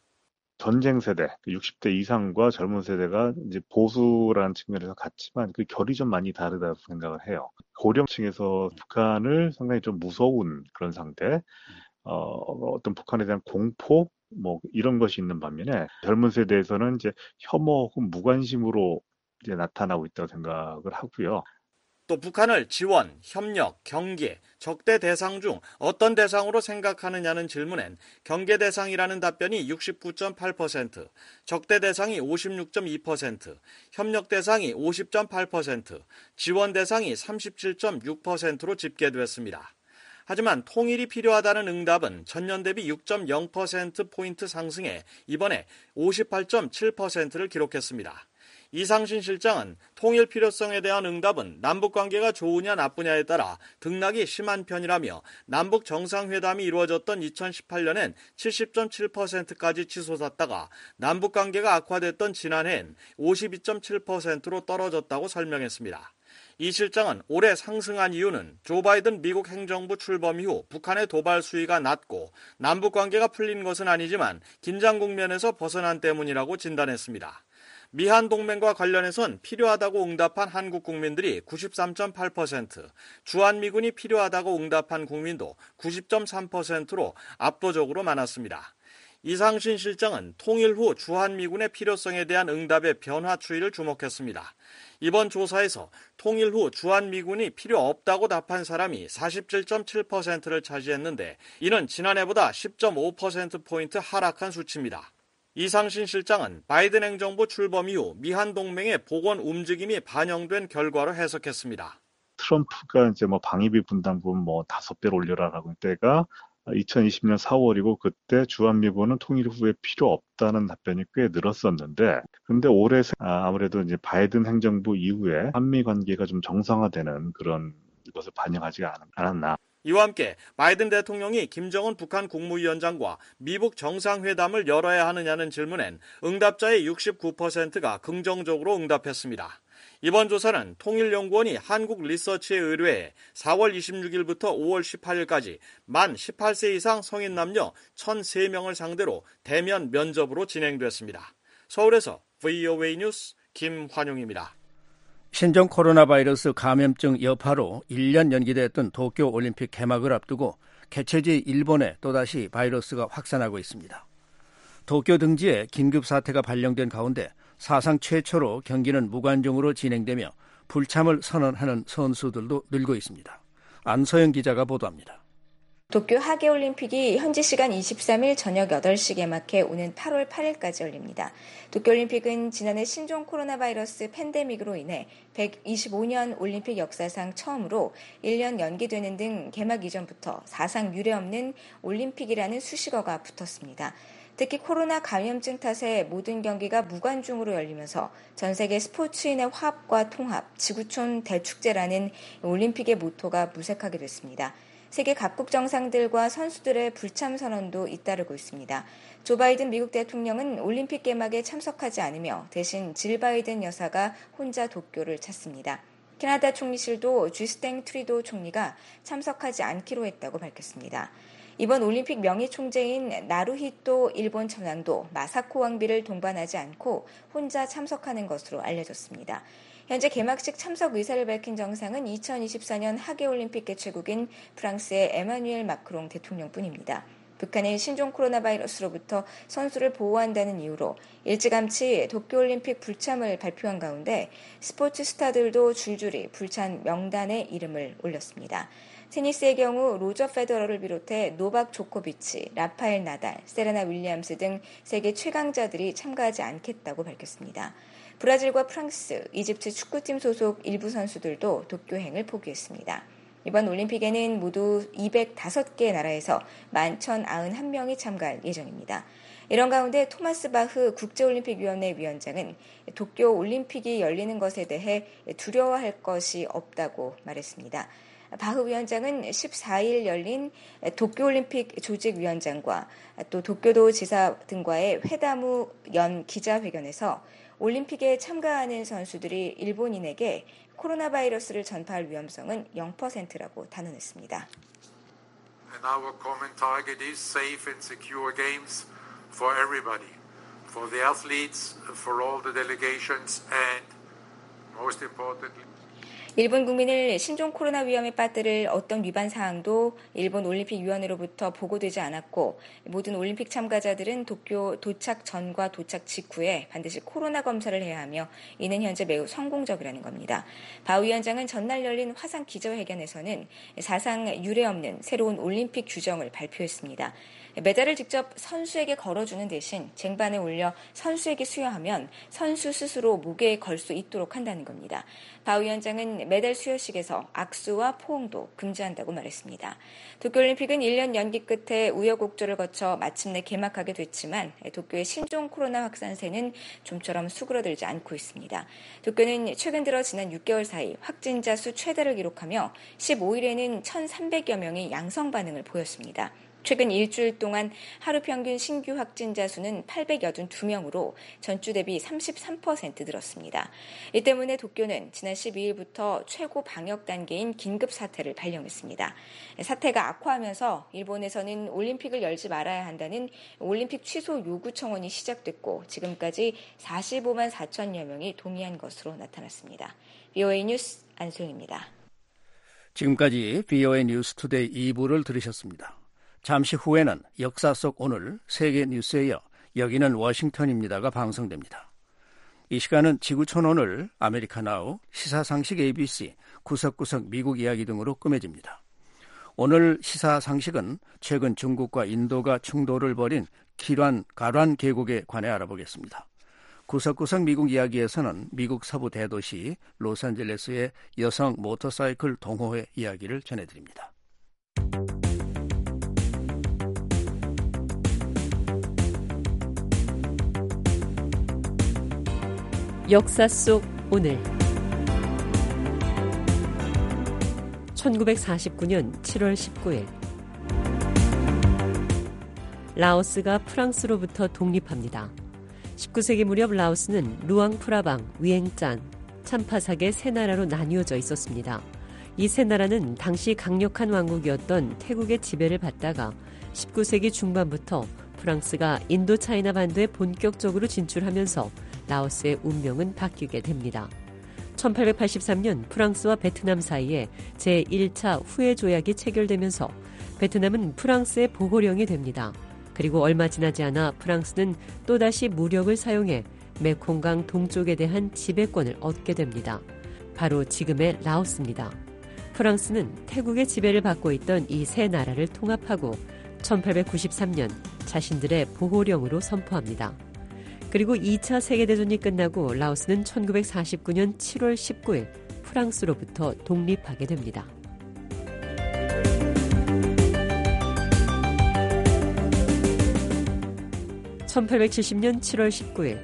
전쟁 세대, 육십 대 이상과 젊은 세대가 이제 보수라는 측면에서 같지만 그 결이 좀 많이 다르다고 생각을 해요. 고령층에서 북한을 상당히 좀 무서운 그런 상태, 어, 어떤 북한에 대한 공포, 뭐 이런 것이 있는 반면에 젊은 세대에서는 이제 혐오 혹은 무관심으로 이제 나타나고 있다고 생각을 하고요. 또 북한을 지원, 협력, 경계, 적대 대상 중 어떤 대상으로 생각하느냐는 질문엔 경계 대상이라는 답변이 육십구 점 팔 퍼센트, 적대 대상이 오십육 점 이 퍼센트, 협력 대상이 오십 점 팔 퍼센트, 지원 대상이 삼십칠 점 육 퍼센트로 집계됐습니다. 하지만 통일이 필요하다는 응답은 전년 대비 육 점 영 퍼센트포인트 상승해 이번에 오십팔 점 칠 퍼센트를 기록했습니다. 이상신 실장은 통일 필요성에 대한 응답은 남북관계가 좋으냐 나쁘냐에 따라 등락이 심한 편이라며 남북 정상회담이 이루어졌던 이천십팔 년엔 칠십 점 칠 퍼센트까지 치솟았다가 남북관계가 악화됐던 지난해엔 오십이 점 칠 퍼센트로 떨어졌다고 설명했습니다. 이 실장은 올해 상승한 이유는 조 바이든 미국 행정부 출범 이후 북한의 도발 수위가 낮고 남북관계가 풀린 것은 아니지만 긴장 국면에서 벗어난 때문이라고 진단했습니다. 미한 동맹과 관련해선 필요하다고 응답한 한국 국민들이 구십삼 점 팔 퍼센트, 주한미군이 필요하다고 응답한 국민도 구십 점 삼 퍼센트로 압도적으로 많았습니다. 이상신 실장은 통일 후 주한미군의 필요성에 대한 응답의 변화 추이를 주목했습니다. 이번 조사에서 통일 후 주한미군이 필요 없다고 답한 사람이 사십칠 점 칠 퍼센트를 차지했는데 이는 지난해보다 십 점 오 퍼센트포인트 하락한 수치입니다. 이상신 실장은 바이든 행정부 출범 이후 미한 동맹의 복원 움직임이 반영된 결과로 해석했습니다. 트럼프가 이제 뭐 방위비 분담금 뭐 다섯 배로 올려라라고 할 때가 이천이십 년 사월이고 그때 주한미군은 통일 후에 필요 없다는 답변이 꽤 늘었었는데 근데 올해 아무래도 이제 바이든 행정부 이후에 한미 관계가 좀 정상화되는 그런 것을 반영하지 않았나. 이와 함께 바이든 대통령이 김정은 북한 국무위원장과 미북 정상회담을 열어야 하느냐는 질문엔 응답자의 육십구 퍼센트가 긍정적으로 응답했습니다. 이번 조사는 통일연구원이 한국리서치에 의뢰해 사월 이십육일부터 오월 십팔일까지 만 열여덟 세 이상 성인 남녀 천삼 명을 상대로 대면 면접으로 진행됐습니다. 서울에서 브이오에이 뉴스 김환용입니다. 신종 코로나 바이러스 감염증 여파로 일 년 연기됐던 도쿄올림픽 개막을 앞두고 개최지 일본에 또다시 바이러스가 확산하고 있습니다. 도쿄 등지에 긴급사태가 발령된 가운데 사상 최초로 경기는 무관중으로 진행되며 불참을 선언하는 선수들도 늘고 있습니다. 안서영 기자가 보도합니다. 도쿄 하계올림픽이 현지 시간 이십삼일 저녁 여덟 시 개막해 오는 팔월 팔일까지 열립니다. 도쿄올림픽은 지난해 신종 코로나 바이러스 팬데믹으로 인해 백이십오 년 올림픽 역사상 처음으로 일 년 연기되는 등 개막 이전부터 사상 유례없는 올림픽이라는 수식어가 붙었습니다. 특히 코로나 감염증 탓에 모든 경기가 무관중으로 열리면서 전 세계 스포츠인의 화합과 통합, 지구촌 대축제라는 올림픽의 모토가 무색하게 됐습니다. 세계 각국 정상들과 선수들의 불참 선언도 잇따르고 있습니다. 조 바이든 미국 대통령은 올림픽 개막에 참석하지 않으며 대신 질 바이든 여사가 혼자 도쿄를 찾습니다. 캐나다 총리실도 주스탱 트리도 총리가 참석하지 않기로 했다고 밝혔습니다. 이번 올림픽 명예총재인 나루히토 일본 천황도 마사코 왕비를 동반하지 않고 혼자 참석하는 것으로 알려졌습니다. 현재 개막식 참석 의사를 밝힌 정상은 이천이십사 년 하계올림픽 개최국인 프랑스의 에마뉘엘 마크롱 대통령뿐입니다. 북한의 신종 코로나 바이러스로부터 선수를 보호한다는 이유로 일찌감치 도쿄올림픽 불참을 발표한 가운데 스포츠 스타들도 줄줄이 불참 명단에 이름을 올렸습니다. 테니스의 경우 로저 페더러를 비롯해 노박 조코비치, 라파엘 나달, 세레나 윌리엄스 등 세계 최강자들이 참가하지 않겠다고 밝혔습니다. 브라질과 프랑스, 이집트 축구팀 소속 일부 선수들도 도쿄행을 포기했습니다. 이번 올림픽에는 모두 이백오 개 나라에서 만 천구십일 명이 참가할 예정입니다. 이런 가운데 토마스 바흐 국제올림픽위원회 위원장은 도쿄올림픽이 열리는 것에 대해 두려워할 것이 없다고 말했습니다. 바흐 위원장은 십사일 열린 도쿄올림픽 조직위원장과 또 도쿄도 지사 등과의 회담 후 연 기자회견에서 올림픽에 참가하는 선수들이 일본인에게 코로나 바이러스를 전파할 위험성은 영 퍼센트라고 단언했습니다. And our common target is safe and secure games for everybody, for the athletes, for all the delegations, and most importantly, 일본 국민을 신종 코로나 위험에 빠뜨릴 어떤 위반 사항도 일본 올림픽위원회로부터 보고되지 않았고 모든 올림픽 참가자들은 도쿄 도착 전과 도착 직후에 반드시 코로나 검사를 해야 하며 이는 현재 매우 성공적이라는 겁니다. 바 위원장은 전날 열린 화상 기자회견에서는 사상 유례없는 새로운 올림픽 규정을 발표했습니다. 메달을 직접 선수에게 걸어주는 대신 쟁반에 올려 선수에게 수여하면 선수 스스로 무게에 걸 수 있도록 한다는 겁니다. 바 위원장은 메달 수여식에서 악수와 포옹도 금지한다고 말했습니다. 도쿄올림픽은 일 년 연기 끝에 우여곡절을 거쳐 마침내 개막하게 됐지만 도쿄의 신종 코로나 확산세는 좀처럼 수그러들지 않고 있습니다. 도쿄는 최근 들어 지난 육 개월 사이 확진자 수 최다를 기록하며 십오일에는 천삼백여 명이 양성 반응을 보였습니다. 최근 일주일 동안 하루 평균 신규 확진자 수는 팔백팔십이 명으로 전주 대비 삼십삼 퍼센트 늘었습니다. 이 때문에 도쿄는 지난 십이일부터 최고 방역 단계인 긴급 사태를 발령했습니다. 사태가 악화하면서 일본에서는 올림픽을 열지 말아야 한다는 올림픽 취소 요구 청원이 시작됐고 지금까지 사십오만 사천여 명이 동의한 것으로 나타났습니다. 브이오에이 뉴스 안소영입니다. 지금까지 브이오에이 뉴스 투데이 이 부를 들으셨습니다. 잠시 후에는 역사 속 오늘 세계 뉴스에 이어 여기는 워싱턴입니다가 방송됩니다. 이 시간은 지구촌 오늘, 아메리카 나우, 시사상식 에이비씨, 구석구석 미국 이야기 등으로 꾸며집니다. 오늘 시사상식은 최근 중국과 인도가 충돌을 벌인 기란, 가란 계곡에 관해 알아보겠습니다. 구석구석 미국 이야기에서는 미국 서부 대도시 로스앤젤레스의 여성 모터사이클 동호회 이야기를 전해드립니다. 역사 속 오늘 천구백사십구 년 칠월 십구일 라오스가 프랑스로부터 독립합니다. 십구 세기 무렵 라오스는 루앙 프라방, 위엥짠, 참파삭의 세 나라로 나뉘어져 있었습니다. 이 세 나라는 당시 강력한 왕국이었던 태국의 지배를 받다가 십구 세기 중반부터 프랑스가 인도차이나 반도에 본격적으로 진출하면서 라오스의 운명은 바뀌게 됩니다. 천팔백팔십삼 년 프랑스와 베트남 사이에 제일 차 후해 조약이 체결되면서 베트남은 프랑스의 보호령이 됩니다. 그리고 얼마 지나지 않아 프랑스는 또다시 무력을 사용해 메콩강 동쪽에 대한 지배권을 얻게 됩니다. 바로 지금의 라오스입니다. 프랑스는 태국의 지배를 받고 있던 이 세 나라를 통합하고 천팔백구십삼 년 자신들의 보호령으로 선포합니다. 그리고 이 차 세계대전이 끝나고 라오스는 천구백사십구 년 칠월 십구일 프랑스로부터 독립하게 됩니다. 천팔백칠십 년 칠월 십구일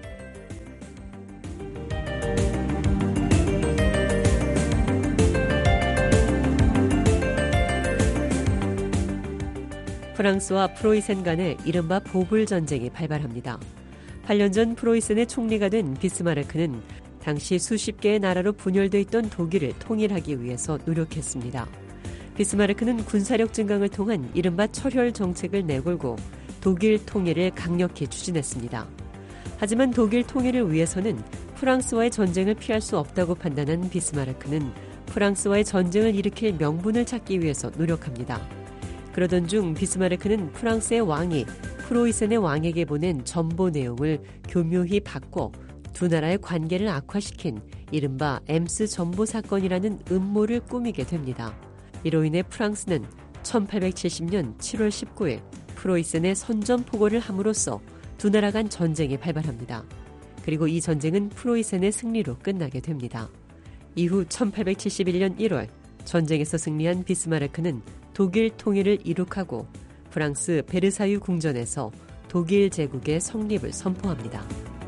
프랑스와 프로이센 간의 이른바 보불 전쟁이 발발합니다. 팔 년 전 프로이센의 총리가 된 비스마르크는 당시 수십 개의 나라로 분열돼 있던 독일을 통일하기 위해서 노력했습니다. 비스마르크는 군사력 증강을 통한 이른바 철혈 정책을 내걸고 독일 통일을 강력히 추진했습니다. 하지만 독일 통일을 위해서는 프랑스와의 전쟁을 피할 수 없다고 판단한 비스마르크는 프랑스와의 전쟁을 일으킬 명분을 찾기 위해서 노력합니다. 그러던 중 비스마르크는 프랑스의 왕이 프로이센의 왕에게 보낸 전보 내용을 교묘히 바꿔 두 나라의 관계를 악화시킨 이른바 엠스 전보 사건이라는 음모를 꾸미게 됩니다. 이로 인해 프랑스는 천팔백칠십 년 칠월 십구일 프로이센의 선전포고를 함으로써 두 나라 간 전쟁이 발발합니다. 그리고 이 전쟁은 프로이센의 승리로 끝나게 됩니다. 이후 천팔백칠십일 년 일월 전쟁에서 승리한 비스마르크는 독일 통일을 이룩하고 프랑스 베르사유 궁전에서 독일 제국의 성립을 선포합니다.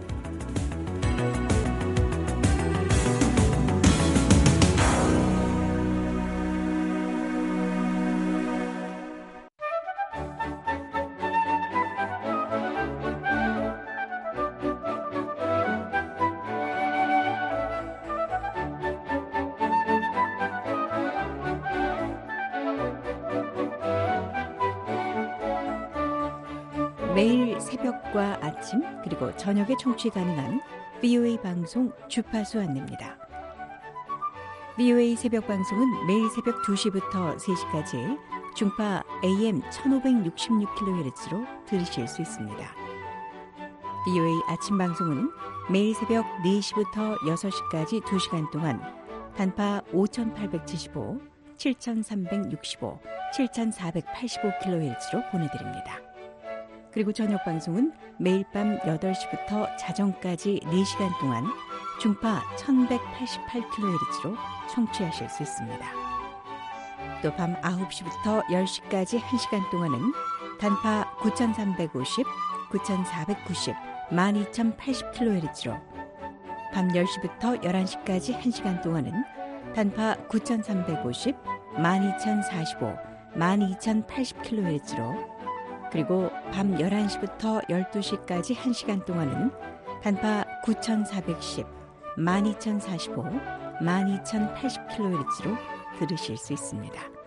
매일 새벽과 아침 그리고 저녁에 청취 가능한 브이오에이 방송 주파수 안내입니다. 브이오에이 새벽 방송은 매일 새벽 두 시부터 세 시까지 중파 에이엠 천오백육십육 킬로헤르츠로 들으실 수 있습니다. 브이오에이 아침 방송은 매일 새벽 네 시부터 여섯 시까지 두 시간 동안 단파 오천팔백칠십오, 칠천삼백육십오, 칠천사백팔십오 킬로헤르츠로 보내드립니다. 그리고 저녁 방송은 매일 밤 여덟 시부터 자정까지 네 시간 동안 중파 천백팔십팔 킬로헤르츠로 청취하실 수 있습니다. 또 밤 아홉 시부터 열 시까지 한 시간 동안은 단파 구천삼백오십, 구천사백구십, 만 이천팔십 킬로헤르츠로 밤 열 시부터 열한 시까지 한 시간 동안은 단파 구천삼백오십, 만 이천사십오, 만 이천팔십 킬로헤르츠로 그리고 밤 열한 시부터 열두 시까지 한 시간 동안은 단파 구천사백십, 만 이천사십오, 만 이천팔십 킬로헤르츠로 들으실 수 있습니다.